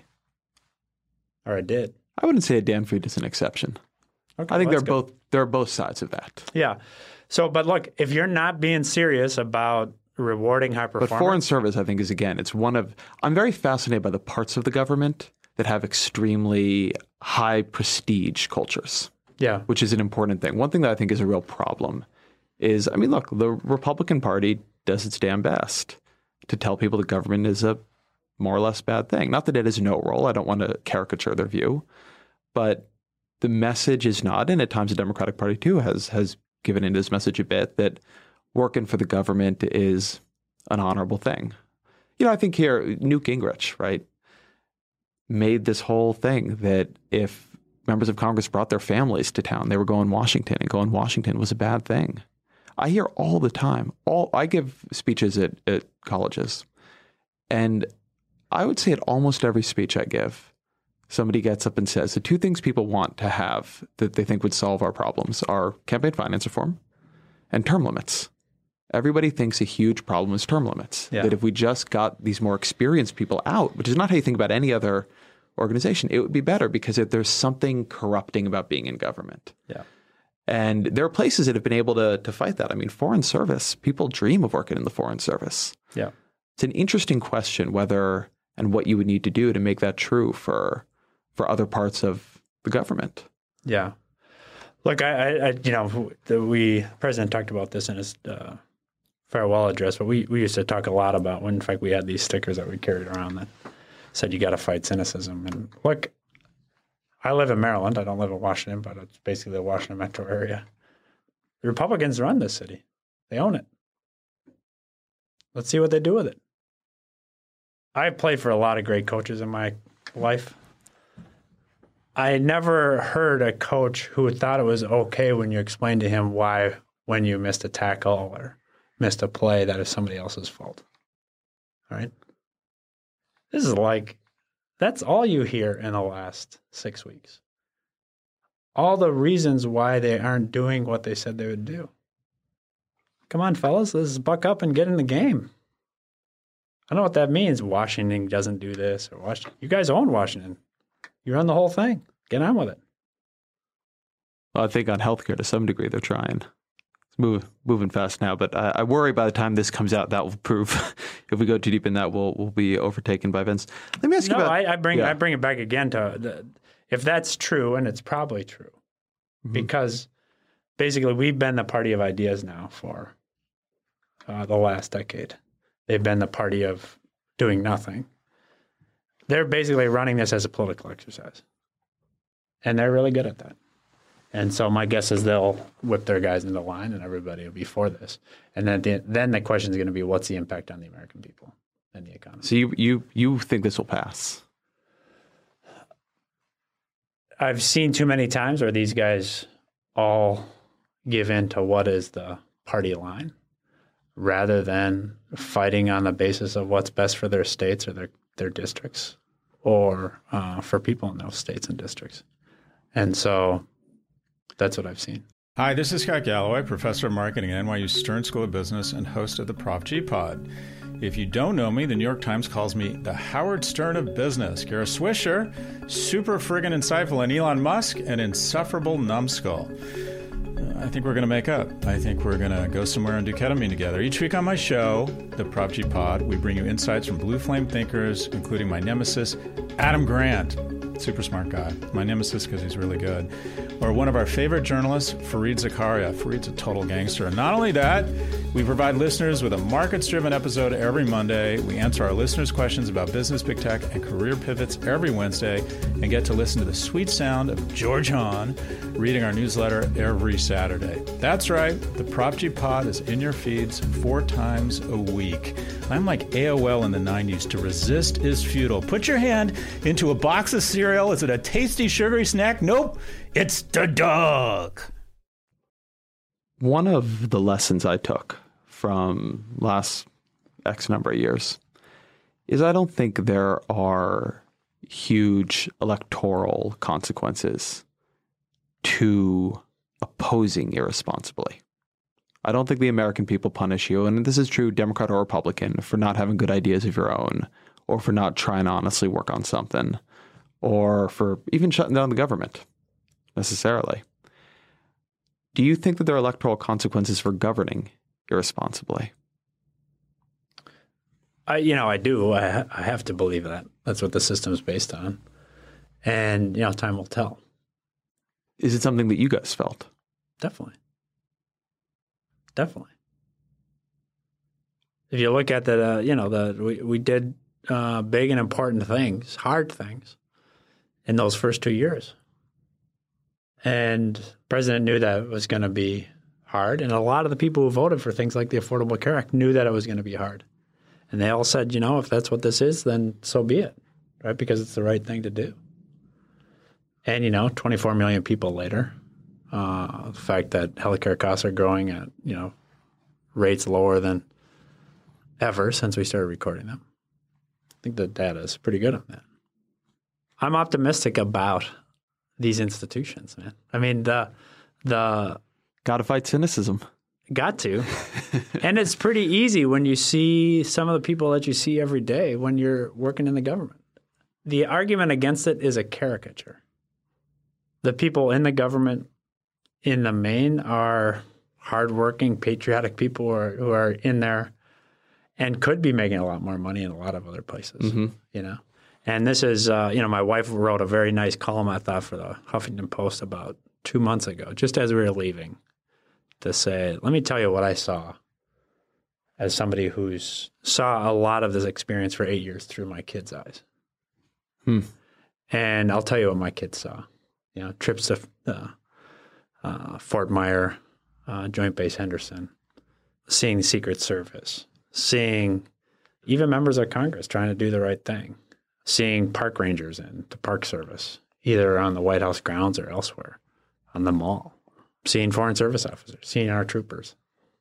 Or I did. I wouldn't say Dan Fried is an exception. Okay, I think there are both sides of that. Yeah. So, but look, if you're not being serious about rewarding high performance. But Foreign Service, I think, is, again, I'm very fascinated by the parts of the government that have extremely high prestige cultures. Yeah. Which is an important thing. One thing that I think is a real problem is, look, the Republican Party does its damn best to tell people the government is a more or less bad thing. Not that it has no role. I don't want to caricature their view. But the message is not, and at times the Democratic Party too has given in this message a bit, that working for the government is an honorable thing. I think here, Newt Gingrich, right, made this whole thing that if members of Congress brought their families to town, they were going to Washington, and going to Washington was a bad thing. I hear all the time. I give speeches at colleges, and I would say at almost every speech I give, somebody gets up and says the 2 things people want to have that they think would solve our problems are campaign finance reform and term limits. Everybody thinks a huge problem is term limits. Yeah. That if we just got these more experienced people out, which is not how you think about any other organization, it would be better because if there's something corrupting about being in government. Yeah. And there are places that have been able to fight that. Foreign Service, people dream of working in the Foreign Service. Yeah. It's an interesting question whether and what you would need to do to make that true for other parts of the government. Yeah. Look, the president talked about this in his farewell address, but we used to talk a lot about when, in fact, we had these stickers that we carried around that said you got to fight cynicism. And look, I live in Maryland. I don't live in Washington, but it's basically the Washington metro area. The Republicans run this city. They own it. Let's see what they do with it. I played for a lot of great coaches in my life. I never heard a coach who thought it was okay when you explained to him why, when you missed a tackle or missed a play, that is somebody else's fault. All right? This is that's all you hear in the last 6 weeks. All the reasons why they aren't doing what they said they would do. Come on, fellas, let's buck up and get in the game. I don't know what that means. Washington doesn't do this. Or Washington. You guys own Washington. You run the whole thing. Get on with it. Well, I think on healthcare, to some degree, they're trying. It's moving fast now, but I worry by the time this comes out, that will prove, if we go too deep in that, we'll be overtaken by events. Let me ask you about... I bring it back again to if that's true, and it's probably true, because basically, we've been the party of ideas now for the last decade. They've been the party of doing nothing. They're basically running this as a political exercise. And they're really good at that. And so my guess is they'll whip their guys into line and everybody will be for this. And then the question is going to be, what's the impact on the American people and the economy? So you think this will pass? I've seen too many times where these guys all give in to what is the party line rather than fighting on the basis of what's best for their states or their districts or for people in those states and districts. And so that's what I've seen. Hi, this is Scott Galloway, professor of marketing at NYU Stern School of Business and host of the Prop G Pod. If you don't know me, the New York Times calls me the Howard Stern of business. Kara Swisher, super friggin' insightful, and Elon Musk, an insufferable numbskull. I think we're going to make up. I think we're going to go somewhere and do ketamine together. Each week on my show, the Prop G Pod, we bring you insights from blue flame thinkers, including my nemesis, Adam Grant. Super smart guy. My nemesis because he's really good. Or one of our favorite journalists, Fareed Zakaria. Fareed's a total gangster. And not only that, we provide listeners with a markets-driven episode every Monday. We answer our listeners' questions about business, big tech, and career pivots every Wednesday, and get to listen to the sweet sound of George Hahn reading our newsletter every Saturday. That's right. The Prop G Pod is in your feeds 4 times a week. I'm like AOL in the 90s. To resist is futile. Put your hand into a box of cereal. Is it a tasty, sugary snack? Nope. It's the dog. One of the lessons I took from last X number of years is I don't think there are huge electoral consequences to opposing irresponsibly. I don't think the American people punish you, and this is true, Democrat or Republican, for not having good ideas of your own, or for not trying to honestly work on something, or for even shutting down the government, necessarily. Do you think that there are electoral consequences for governing irresponsibly? I do. I have to believe that. That's what the system is based on. And, time will tell. Is it something that you guys felt? Definitely. If you look at we did big and important things, hard things, in those first 2 years. And the president knew that it was going to be hard. And a lot of the people who voted for things like the Affordable Care Act knew that it was going to be hard. And they all said, if that's what this is, then so be it, right? Because it's the right thing to do. And, 24 million people later, the fact that healthcare costs are growing at, rates lower than ever since we started recording them. I think the data is pretty good on that. I'm optimistic about these institutions, man. I mean, the got to fight cynicism. Got to. And it's pretty easy when you see some of the people that you see every day when you're working in the government. The argument against it is a caricature. The people in the government, in the main, are hardworking, patriotic people who are in there and could be making a lot more money in a lot of other places, And this is, my wife wrote a very nice column, I thought, for the Huffington Post about 2 months ago, just as we were leaving, to say, let me tell you what I saw as somebody who's saw a lot of this experience for 8 years through my kids' eyes. And I'll tell you what my kids saw. Trips to Fort Myer, Joint Base Henderson, seeing the Secret Service, seeing even members of Congress trying to do the right thing, seeing park rangers in the Park Service, either on the White House grounds or elsewhere, on the mall, seeing Foreign Service officers, seeing our troopers.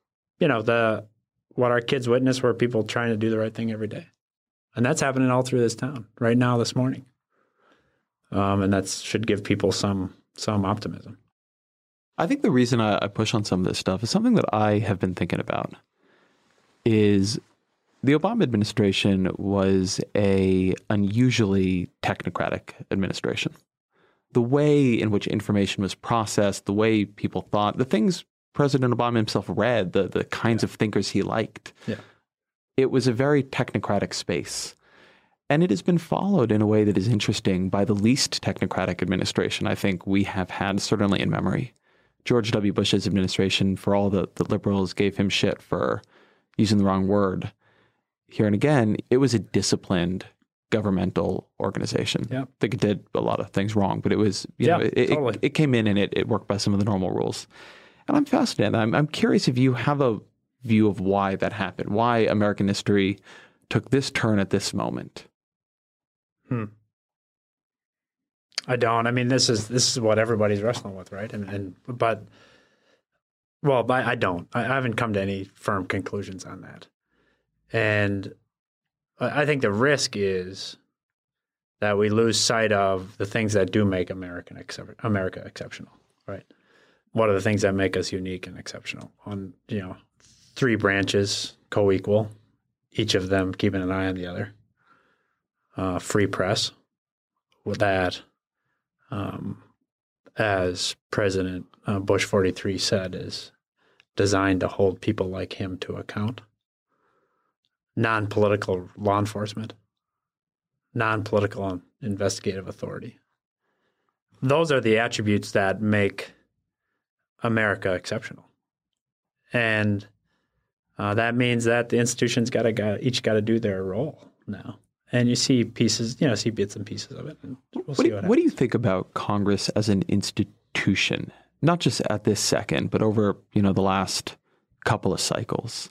What our kids witnessed were people trying to do the right thing every day. And that's happening all through this town right now this morning. And that should give people some optimism. I think the reason I push on some of this stuff is something that I have been thinking about is the Obama administration was a unusually technocratic administration. The way in which information was processed, the way people thought, the things President Obama himself read, the kinds of thinkers he liked. Yeah. It was a very technocratic space. And it has been followed in a way that is interesting by the least technocratic administration I think we have had, certainly in memory, George W. Bush's administration, for all the liberals gave him shit for using the wrong word, here and again, it was a disciplined governmental organization. Yeah. I think it did a lot of things wrong, but it was, totally. it came in and it worked by some of the normal rules. And I'm fascinated. I'm curious if you have a view of why that happened, why American history took this turn at this moment. I don't. I mean, this is what everybody's wrestling with, right? But I don't. I haven't come to any firm conclusions on that. And I think the risk is that we lose sight of the things that do make America exceptional, right? What are the things that make us unique and exceptional? On, 3 branches, co-equal, each of them keeping an eye on the other. Free press, with that, as President Bush 43 said, is designed to hold people like him to account. Non-political law enforcement, non-political investigative authority. Those are the attributes that make America exceptional. And that means that the institutions each got to do their role now. And you see pieces, see bits and pieces of it. And we'll see what do you think about Congress as an institution, not just at this second, but over, the last couple of cycles?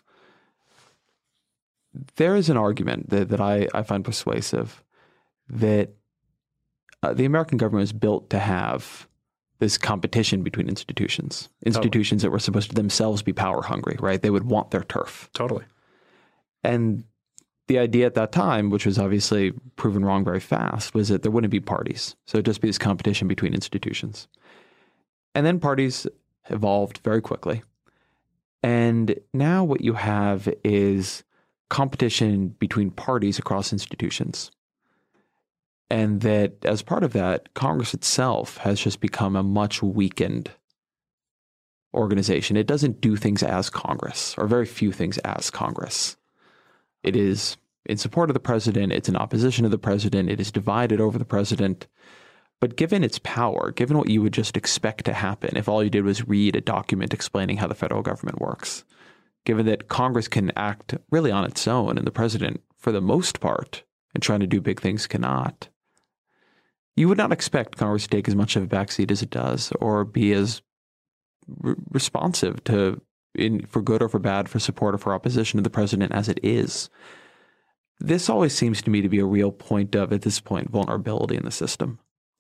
There is an argument that I find persuasive that the American government was built to have this competition between institutions that were supposed to themselves be power hungry, right? They would want their turf. Totally. And the idea at that time, which was obviously proven wrong very fast, was that there wouldn't be parties. So it'd just be this competition between institutions. And then parties evolved very quickly. And now what you have is competition between parties across institutions. And that as part of that, Congress itself has just become a much weakened organization. It doesn't do things as Congress, or very few things as Congress. It is in support of the president. It's in opposition to the president. It is divided over the president. But given its power, given what you would just expect to happen if all you did was read a document explaining how the federal government works, given that Congress can act really on its own and the president, for the most part, in trying to do big things, cannot, you would not expect Congress to take as much of a backseat as it does, or be as responsive to, for good or for bad, for support or for opposition to the president as it is. This always seems to me to be a real point of, at this point, vulnerability in the system.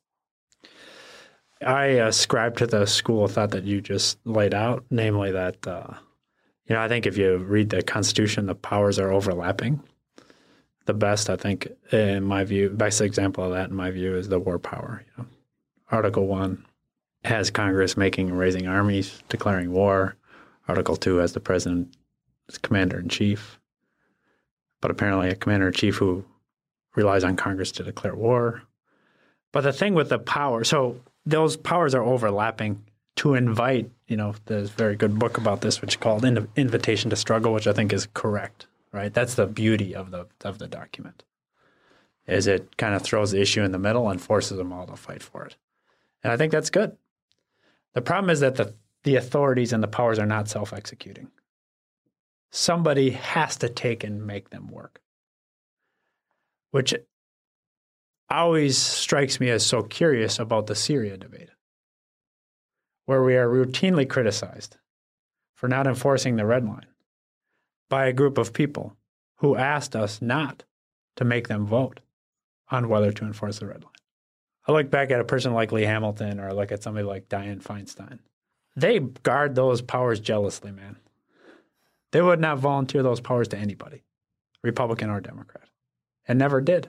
I ascribe to the school of thought that you just laid out, namely that, I think if you read the Constitution, the powers are overlapping. The best, I think, in my view, best example of that, in my view, is the war power. Article 1 has Congress making and raising armies, declaring war. Article 2 has the president as commander-in-chief. But apparently a commander-in-chief who relies on Congress to declare war. But the thing with the power, so those powers are overlapping to invite, there's a very good book about this, which is called Invitation to Struggle, which I think is correct, right? That's the beauty of the document, is it kind of throws the issue in the middle and forces them all to fight for it. And I think that's good. The problem is that the authorities and the powers are not self-executing. Somebody has to take and make them work, which always strikes me as so curious about the Syria debate, where we are routinely criticized for not enforcing the red line by a group of people who asked us not to make them vote on whether to enforce the red line. I look back at a person like Lee Hamilton, or I look at somebody like Dianne Feinstein. They guard those powers jealously, man. They would not volunteer those powers to anybody, Republican or Democrat, and never did.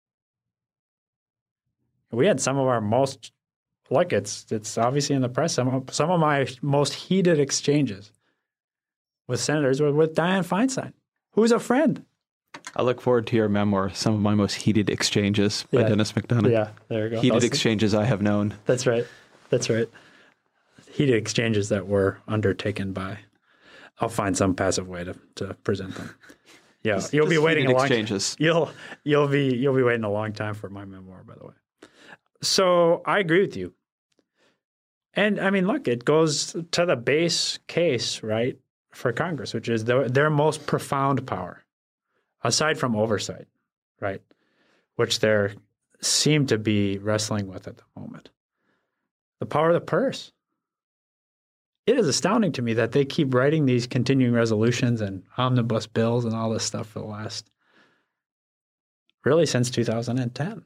We had some of our most, it's obviously in the press, some of my most heated exchanges with senators were with Dianne Feinstein, who's a friend. I look forward to your memoir, Some of My Most Heated Exchanges by Dennis McDonough. Yeah, there you go. Heated exchanges I have known. That's right. Heated exchanges that were undertaken by, I'll find some passive way to present them. Yeah, you'll be waiting a long exchanges. You'll be waiting a long time for my memoir, by the way. So I agree with you. And I mean, look, it goes to the base case, right, for Congress, which is their most profound power, aside from oversight, right, which they seem to be wrestling with at the moment. The power of the purse. It is astounding to me that they keep writing these continuing resolutions and omnibus bills and all this stuff for the last, really since 2010.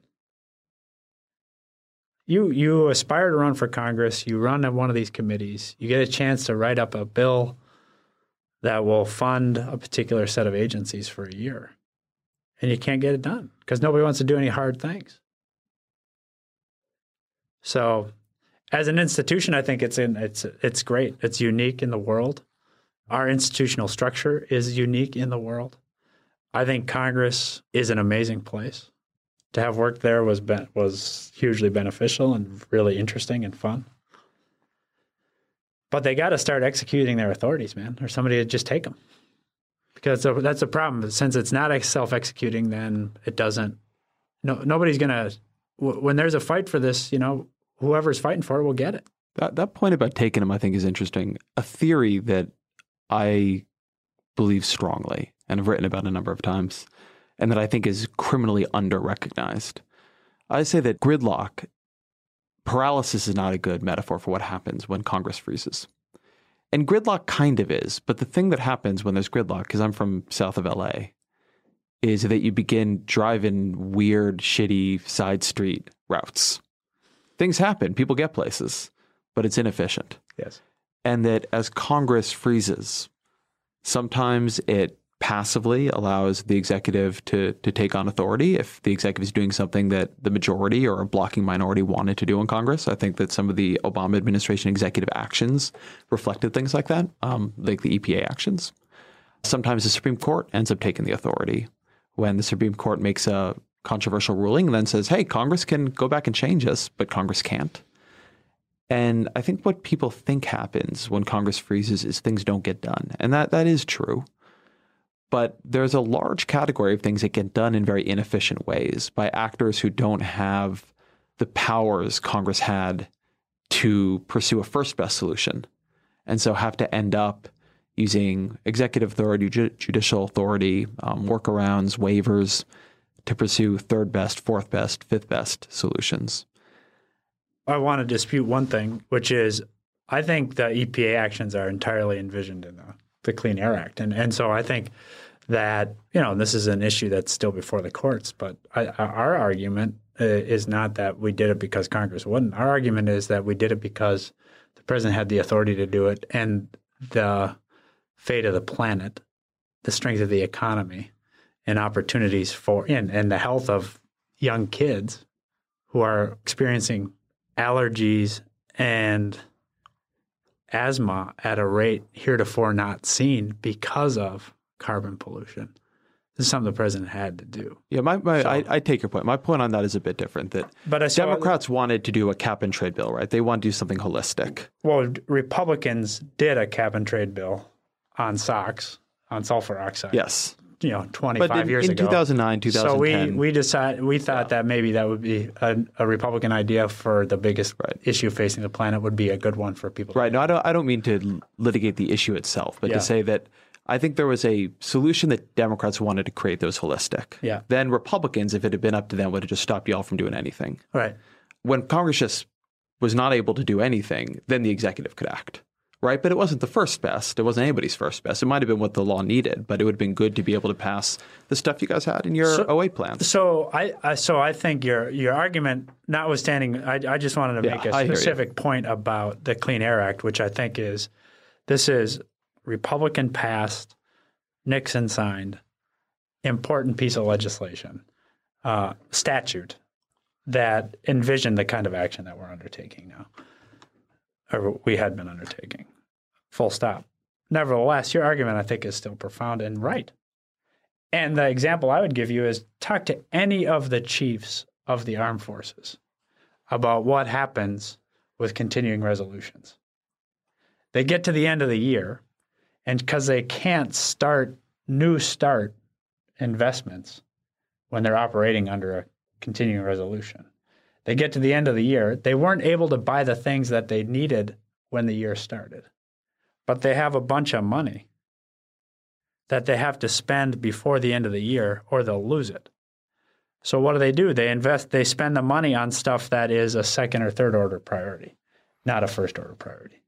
You aspire to run for Congress, you run at one of these committees, you get a chance to write up a bill that will fund a particular set of agencies for a year, and you can't get it done because nobody wants to do any hard things. So as an institution, I think it's great. It's unique in the world. Our institutional structure is unique in the world. I think Congress is an amazing place. To have worked there was hugely beneficial and really interesting and fun. But they got to start executing their authorities, man, or somebody would just take them. Because that's the problem. Since it's not self-executing, then it doesn't. Nobody's going to. When there's a fight for this, whoever's fighting for it will get it. That point about taking them, I think, is interesting. A theory that I believe strongly and have written about a number of times, and that I think is criminally under-recognized. I say that gridlock, paralysis is not a good metaphor for what happens when Congress freezes. And gridlock kind of is, but the thing that happens when there's gridlock, because I'm from south of LA, is that you begin driving weird, shitty side street routes. Things happen, people get places, but it's inefficient. Yes. And that as Congress freezes, sometimes it passively allows the executive to take on authority if the executive is doing something that the majority or a blocking minority wanted to do in Congress. I think that some of the Obama administration executive actions reflected things like that, like the EPA actions. Sometimes the Supreme Court ends up taking the authority when the Supreme Court makes a controversial ruling and then says, hey, Congress can go back and change this, but Congress can't. And I think what people think happens when Congress freezes is things don't get done. And that is true. But there's a large category of things that get done in very inefficient ways by actors who don't have the powers Congress had to pursue a first best solution, and so have to end up using executive authority, judicial authority, workarounds, waivers to pursue third best, fourth best, fifth best solutions. I want to dispute one thing, which is I think the EPA actions are entirely envisioned in the Clean Air Act. And so I think that, this is an issue that's still before the courts, but our argument is not that we did it because Congress wouldn't. Our argument is that we did it because the president had the authority to do it, and the fate of the planet, the strength of the economy, and opportunities and the health of young kids who are experiencing allergies and asthma at a rate heretofore not seen because of carbon pollution. This is something the president had to do. Yeah, I take your point. My point on that is a bit different. Democrats wanted to do a cap and trade bill, right? They want to do something holistic. Well, Republicans did a cap and trade bill on SOx, on sulfur oxide. Yes. 25 years ago. In 2009, 2010. So we thought that maybe that would be a Republican idea for the biggest issue facing the planet would be a good one for people. Right. No, I don't mean to litigate the issue itself, but to say that I think there was a solution that Democrats wanted to create that was holistic. Yeah. Then Republicans, if it had been up to them, would have just stopped y'all from doing anything. Right. When Congress just was not able to do anything, then the executive could act. Right. But it wasn't the first best. It wasn't anybody's first best. It might have been what the law needed, but it would have been good to be able to pass the stuff you guys had in your 08 plans. So I think your argument, notwithstanding, I just wanted to make a specific point about the Clean Air Act, which I think is this is Republican passed, Nixon signed, important piece of legislation, statute that envisioned the kind of action that we're undertaking now, or we had been undertaking. Full stop. Nevertheless, your argument, I think, is still profound and right. And the example I would give you is talk to any of the chiefs of the armed forces about what happens with continuing resolutions. They get to the end of the year, and because they can't start investments when they're operating under a continuing resolution, They get to the end of the year. They weren't able to buy the things that they needed when the year started, but they have a bunch of money that they have to spend before the end of the year or they'll lose it. So what do? They spend the money on stuff that is a second or third order priority, not a first order priority.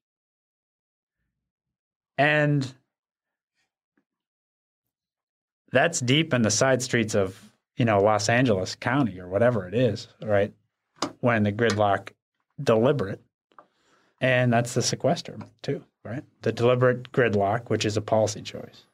And that's deep in the side streets of, Los Angeles County or whatever it is, right? When the gridlock deliberate. And that's the sequester too, right? The deliberate gridlock, which is a policy choice,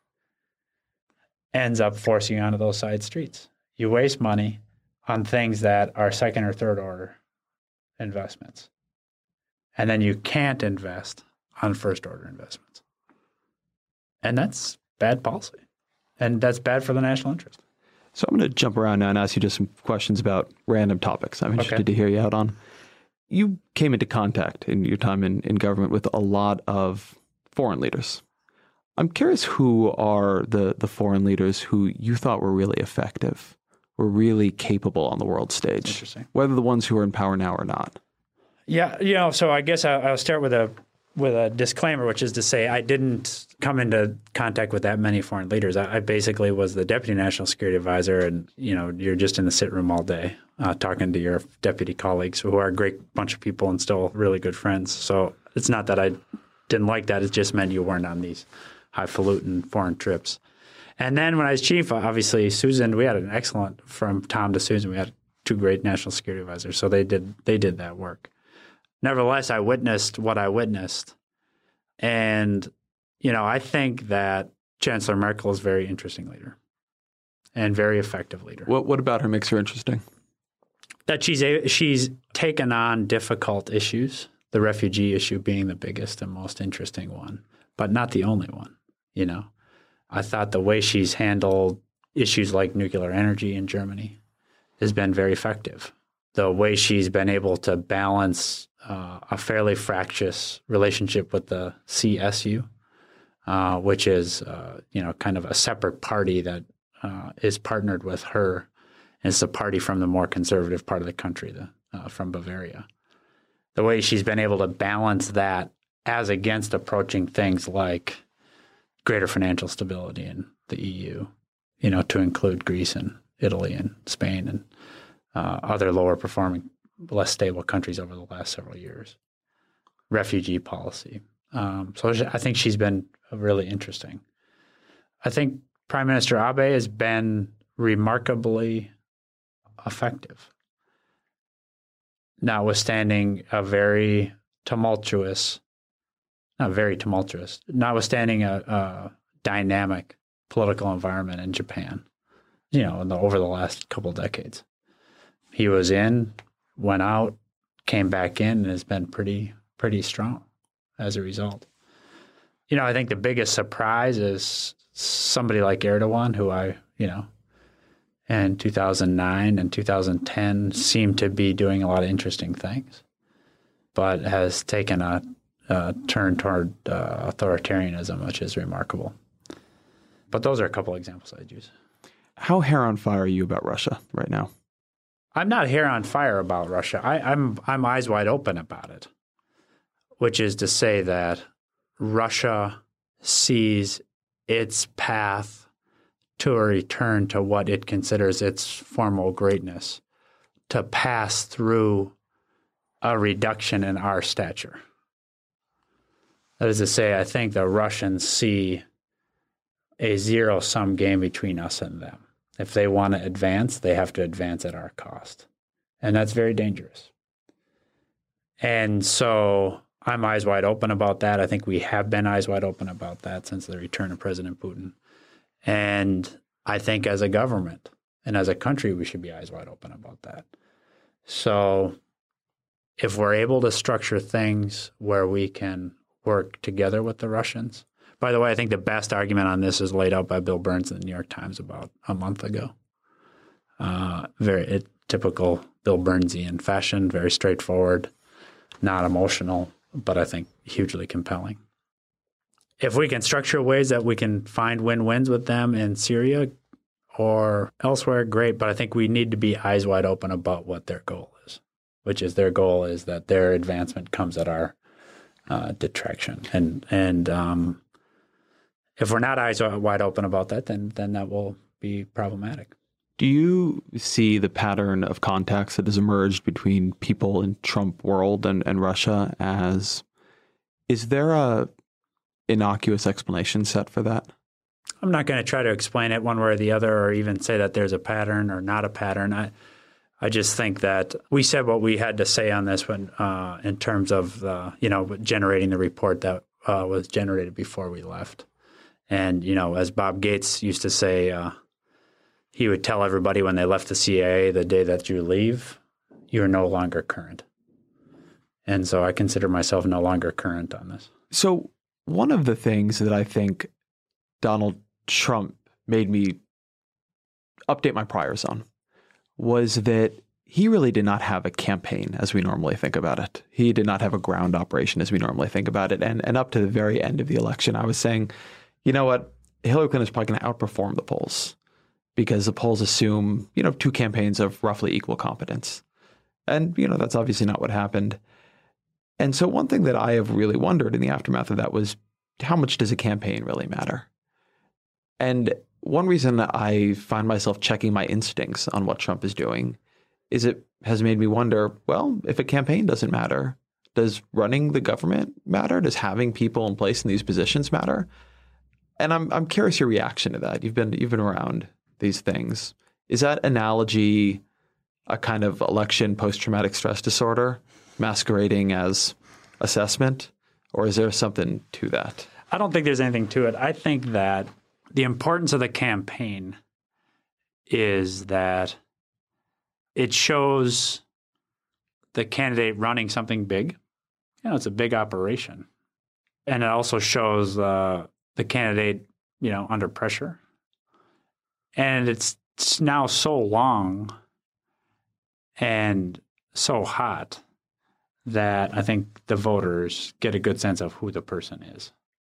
ends up forcing you onto those side streets. You waste money on things that are second or third order investments. And then you can't invest on first order investments. And that's bad policy. And that's bad for the national interest. So I'm going to jump around now and ask you just some questions about random topics I'm interested to hear you out on. You came into contact in your time in government with a lot of foreign leaders. I'm curious, who are the foreign leaders who you thought were really effective, were really capable on the world stage? Interesting. Whether the ones who are in power now or not. Yeah, so I guess I'll start with a disclaimer, which is to say I didn't come into contact with that many foreign leaders. I basically was the deputy national security advisor, and you're just in the sit room all day talking to your deputy colleagues who are a great bunch of people and still really good friends. So it's not that I didn't like that. It just meant you weren't on these highfalutin foreign trips. And then when I was chief, obviously Susan, we had an excellent, from Tom to Susan, we had two great national security advisors. So they did that work. Nevertheless, I witnessed what I witnessed. And, I think that Chancellor Merkel is a very interesting leader and very effective leader. What about her makes her interesting? That she's taken on difficult issues, the refugee issue being the biggest and most interesting one, but not the only one, I thought the way she's handled issues like nuclear energy in Germany has been very effective. The way she's been able to balance a fairly fractious relationship with the CSU, which is, kind of a separate party that is partnered with her. And it's a party from the more conservative part of the country, from Bavaria. The way she's been able to balance that as against approaching things like greater financial stability in the EU, to include Greece and Italy and Spain and other lower performing, less stable countries over the last several years. Refugee policy. So I think she's been really interesting. I think Prime Minister Abe has been remarkably effective, notwithstanding notwithstanding a dynamic political environment in Japan, over the last couple of decades. He was in, went out, came back in, and has been pretty strong as a result. I think the biggest surprise is somebody like Erdogan, who in 2009 and 2010 seemed to be doing a lot of interesting things, but has taken a turn toward authoritarianism, which is remarkable. But those are a couple examples I'd use. How hair on fire are you about Russia right now? I'm not hair on fire about Russia. I'm eyes wide open about it, which is to say that Russia sees its path to a return to what it considers its formal greatness to pass through a reduction in our stature. That is to say, I think the Russians see a zero-sum game between us and them. If they want to advance, they have to advance at our cost. And that's very dangerous. And so I'm eyes wide open about that. I think we have been eyes wide open about that since the return of President Putin. And I think as a government and as a country, we should be eyes wide open about that. So if we're able to structure things where we can work together with the Russians. By the way, I think the best argument on this is laid out by Bill Burns in the New York Times about a month ago. Very typical Bill Burnsian fashion, very straightforward, not emotional, but I think hugely compelling. If we can structure ways that we can find win-wins with them in Syria or elsewhere, great, but I think we need to be eyes wide open about what their goal is. which is their goal is that their advancement comes at our detraction. And if we're not eyes wide open about that, then that will be problematic. Do you see the pattern of contacts that has emerged between people in Trump world and Russia as, is there a innocuous explanation set for that? I'm not going to try to explain it one way or the other or even say that there's a pattern or not a pattern. I just think that we said what we had to say on this one in terms of generating the report that was generated before we left. And, as Bob Gates used to say, he would tell everybody when they left the CIA, the day that you leave, you're no longer current. And so I consider myself no longer current on this. So one of the things that I think Donald Trump made me update my priors on was that he really did not have a campaign as we normally think about it. He did not have a ground operation as we normally think about it. And up to the very end of the election, I was saying, you know what, Hillary Clinton is probably going to outperform the polls because the polls assume, two campaigns of roughly equal competence. And, that's obviously not what happened. And so one thing that I have really wondered in the aftermath of that was, how much does a campaign really matter? And one reason I find myself checking my instincts on what Trump is doing is it has made me wonder, well, if a campaign doesn't matter, does running the government matter? Does having people in place in these positions matter? And I'm curious your reaction to that. You've been around these things. Is that analogy a kind of election post-traumatic stress disorder masquerading as assessment, or is there something to that? I don't think there's anything to it. I think that the importance of the campaign is that it shows the candidate running something big. It's a big operation. And it also shows the candidate, under pressure. And it's now so long and so hot that I think the voters get a good sense of who the person is.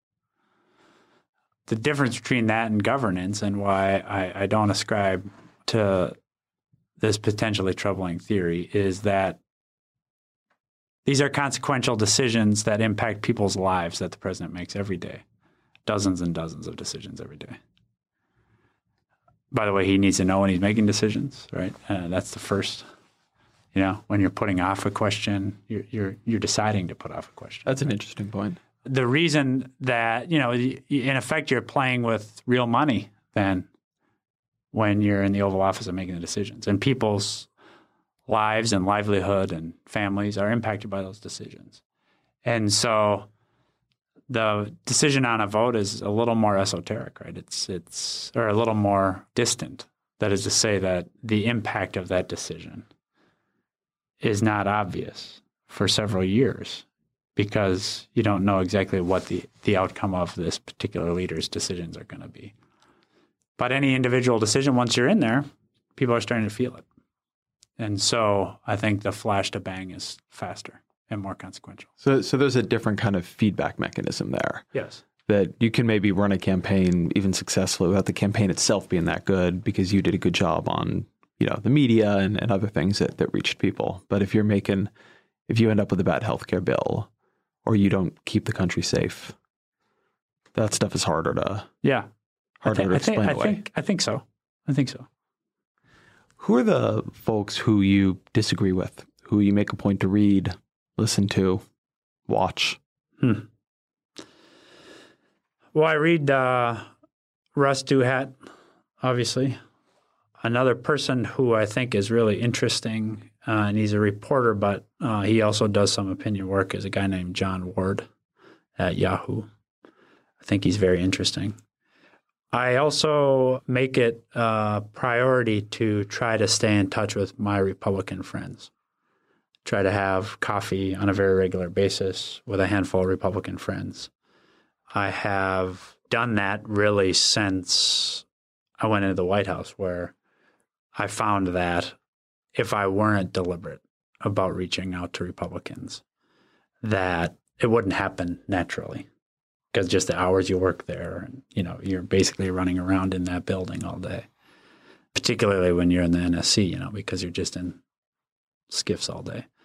The difference between that and governance, and why I don't ascribe to this potentially troubling theory, is that these are consequential decisions that impact people's lives that the president makes every day. Dozens and dozens of decisions every day. By the way, he needs to know when he's making decisions, right? That's the first. When you're putting off a question, you're deciding to put off a question. That's an interesting point. The reason that, in effect, you're playing with real money then when you're in the Oval Office and making the decisions. And people's lives and livelihood and families are impacted by those decisions. And so the decision on a vote is a little more esoteric, right? It's or a little more distant. That is to say that the impact of that decision is not obvious for several years because you don't know exactly what the outcome of this particular leader's decisions are going to be. But any individual decision, once you're in there, people are starting to feel it. And so I think the flash to bang is faster and more consequential. So there's a different kind of feedback mechanism there. Yes. That you can maybe run a campaign even successfully without the campaign itself being that good because you did a good job on, the media and other things that reached people. But if you end up with a bad healthcare bill or you don't keep the country safe, that stuff is harder to explain away. I think so. Who are the folks who you disagree with, who you make a point to read, listen to, watch? Well, I read Russ Duhat, obviously. Another person who I think is really interesting, and he's a reporter, but he also does some opinion work, is a guy named John Ward at Yahoo. I think he's very interesting. I also make it a priority to try to stay in touch with my Republican friends. Try to have coffee on a very regular basis with a handful of Republican friends. I have done that really since I went into the White House, where I found that if I weren't deliberate about reaching out to Republicans, that it wouldn't happen naturally. Because just the hours you work there, and you're basically running around in that building all day. Particularly when you're in the NSC, because you're just in skiffs all day.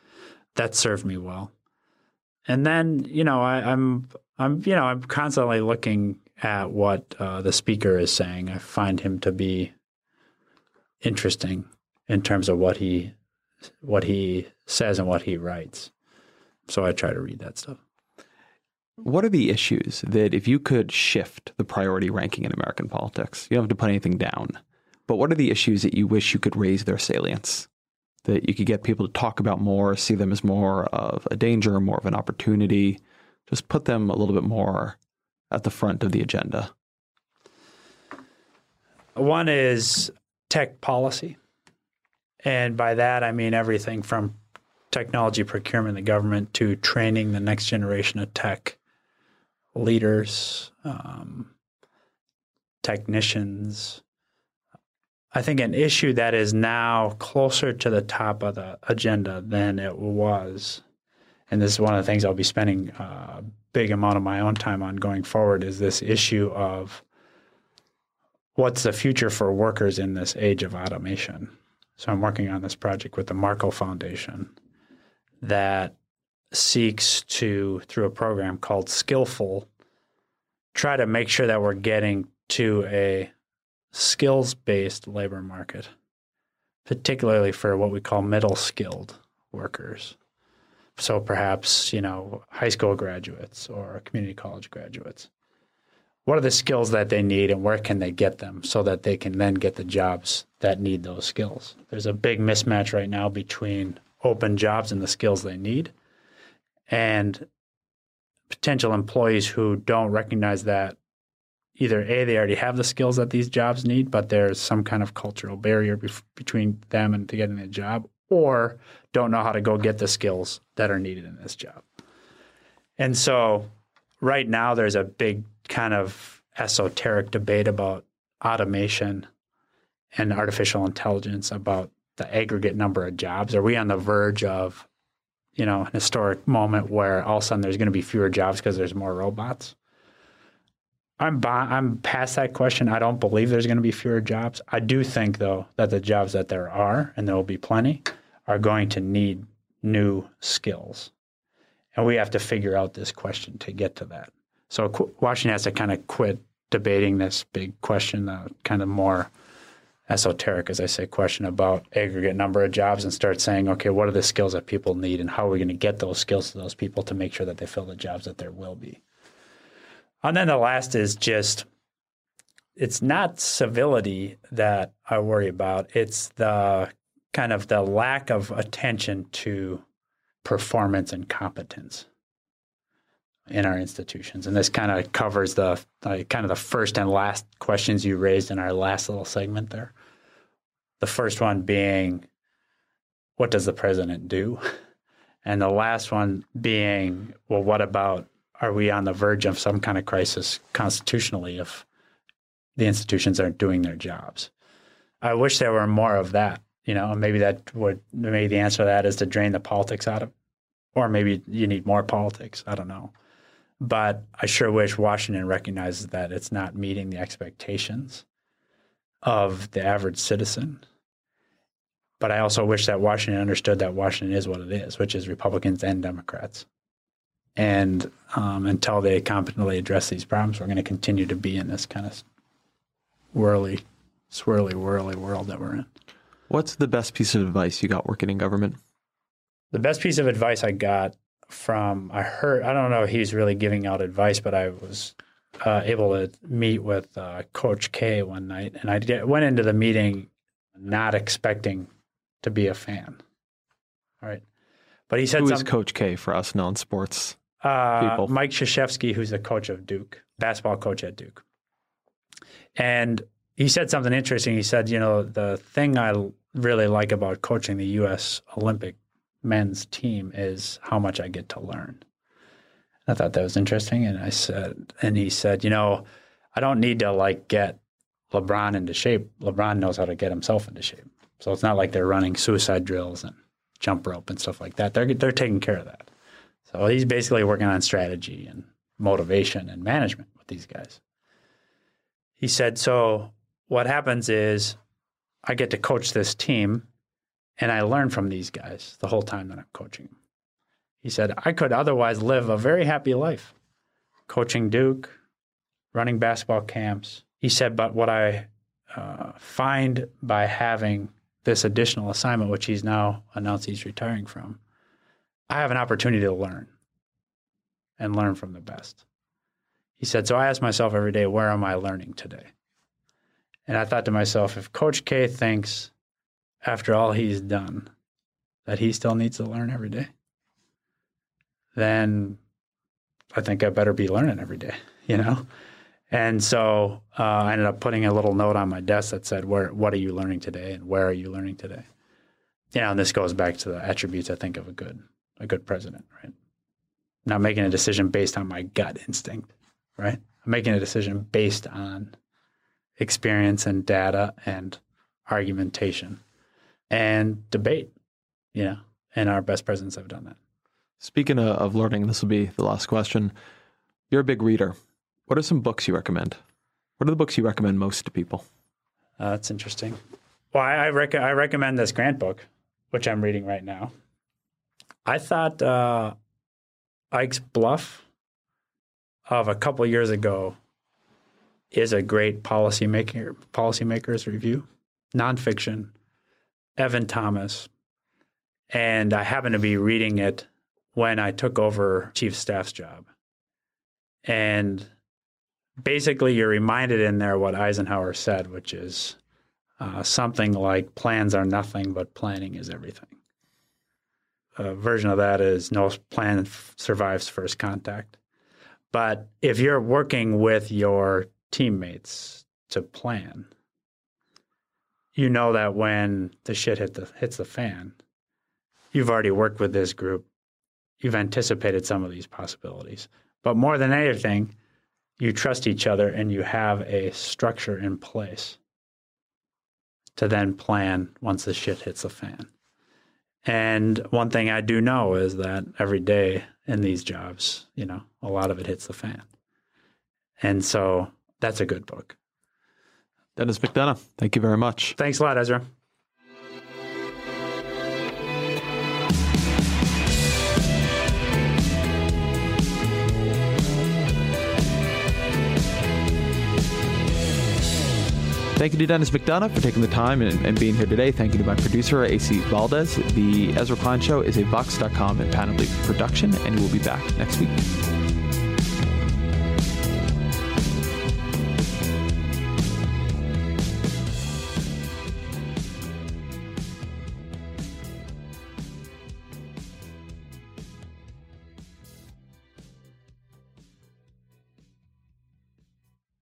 that served me well. And then, I'm constantly looking at what the speaker is saying. I find him to be interesting in terms of what he says and what he writes. So I try to read that stuff. What are the issues that if you could shift the priority ranking in American politics, you don't have to put anything down, but what are the issues that you wish you could raise their salience, that you could get people to talk about more, see them as more of a danger, more of an opportunity, just put them a little bit more at the front of the agenda? One is tech policy. And by that, I mean everything from technology procurement in the government to training the next generation of tech leaders, technicians. I think an issue that is now closer to the top of the agenda than it was, and this is one of the things I'll be spending a big amount of my own time on going forward, is this issue of what's the future for workers in this age of automation. So I'm working on this project with the Marco Foundation that seeks to, through a program called Skillful, try to make sure that we're getting to a skills-based labor market, particularly for what we call middle-skilled workers. So perhaps, high school graduates or community college graduates. What are the skills that they need and where can they get them so that they can then get the jobs that need those skills? There's a big mismatch right now between open jobs and the skills they need, and potential employees who don't recognize that either A, they already have the skills that these jobs need, but there's some kind of cultural barrier between them and to getting a job, or don't know how to go get the skills that are needed in this job. And so right now there's a big kind of esoteric debate about automation and artificial intelligence, about the aggregate number of jobs. Are we on the verge of, an historic moment where all of a sudden there's going to be fewer jobs because there's more robots? I'm past that question. I don't believe there's going to be fewer jobs. I do think, though, that the jobs that there are, and there will be plenty, are going to need new skills. And we have to figure out this question to get to that. So Washington has to kind of quit debating this big question, the kind of more esoteric, as I say, question about aggregate number of jobs, and start saying, okay, what are the skills that people need and how are we going to get those skills to those people to make sure that they fill the jobs that there will be? And then the last is just, it's not civility that I worry about. It's the kind of the lack of attention to performance and competence in our institutions. And this kind of covers the first and last questions you raised in our last little segment there. The first one being, what does the president do? And the last one being, well, what about, are we on the verge of some kind of crisis constitutionally if the institutions aren't doing their jobs? I wish there were more of that, maybe the answer to that is to drain the politics out of it. Or maybe you need more politics. I don't know. But I sure wish Washington recognizes that it's not meeting the expectations of the average citizen. But I also wish that Washington understood that Washington is what it is, which is Republicans and Democrats. And until they competently address these problems, we're going to continue to be in this kind of swirly world that we're in. What's the best piece of advice you got working in government? The best piece of advice I got from, I don't know if he's really giving out advice, but I was able to meet with Coach K one night. And I went into the meeting not expecting to be a fan. All right. But he said Who is Coach K for us non-sports people? Mike Krzyzewski, who's the coach of Duke, basketball coach at Duke. And he said something interesting. He said, the thing I really like about coaching the U.S. Olympic men's team is how much I get to learn. I thought that was interesting. And he said, I don't need to get LeBron into shape. LeBron knows how to get himself into shape. So it's not like they're running suicide drills and jump rope and stuff like that. They're taking care of that. So he's basically working on strategy and motivation and management with these guys. He said, so what happens is I get to coach this team and I learn from these guys the whole time that I'm coaching them. He said, I could otherwise live a very happy life, coaching Duke, running basketball camps. He said, but what I find by having this additional assignment, which he's now announced he's retiring from, I have an opportunity to learn and learn from the best. He said, so I ask myself every day, where am I learning today? And I thought to myself, if Coach K thinks after all he's done that he still needs to learn every day, then I think I better be learning every day, you know? And so I ended up putting a little note on my desk that said, what are you learning today and where are you learning today? And this goes back to the attributes, I think, of a good president, right? Not making a decision based on my gut instinct, right? I'm making a decision based on experience and data and argumentation and debate, and our best presidents have done that. Speaking of learning, this will be the last question. You're a big reader. What are some books you recommend? What are the books you recommend most to people? That's interesting. Well, I recommend this Grant book, which I'm reading right now. I thought Ike's Bluff of a couple years ago is a great policymakers review, nonfiction, Evan Thomas. And I happened to be reading it when I took over Chief of Staff's job. And basically you're reminded in there what Eisenhower said, which is something like plans are nothing, but planning is everything. A version of that is no plan survives first contact. But if you're working with your teammates to plan, you know that when the shit hits the fan, you've already worked with this group. You've anticipated some of these possibilities. But more than anything, you trust each other and you have a structure in place to then plan once the shit hits the fan. And one thing I do know is that every day in these jobs, a lot of it hits the fan. And so that's a good book. Dennis McDonough, thank you very much. Thanks a lot, Ezra. Thank you to Dennis McDonough for taking the time and being here today. Thank you to my producer, AC Valdez. The Ezra Klein Show is a Vox.com and Panoply production, and we'll be back next week.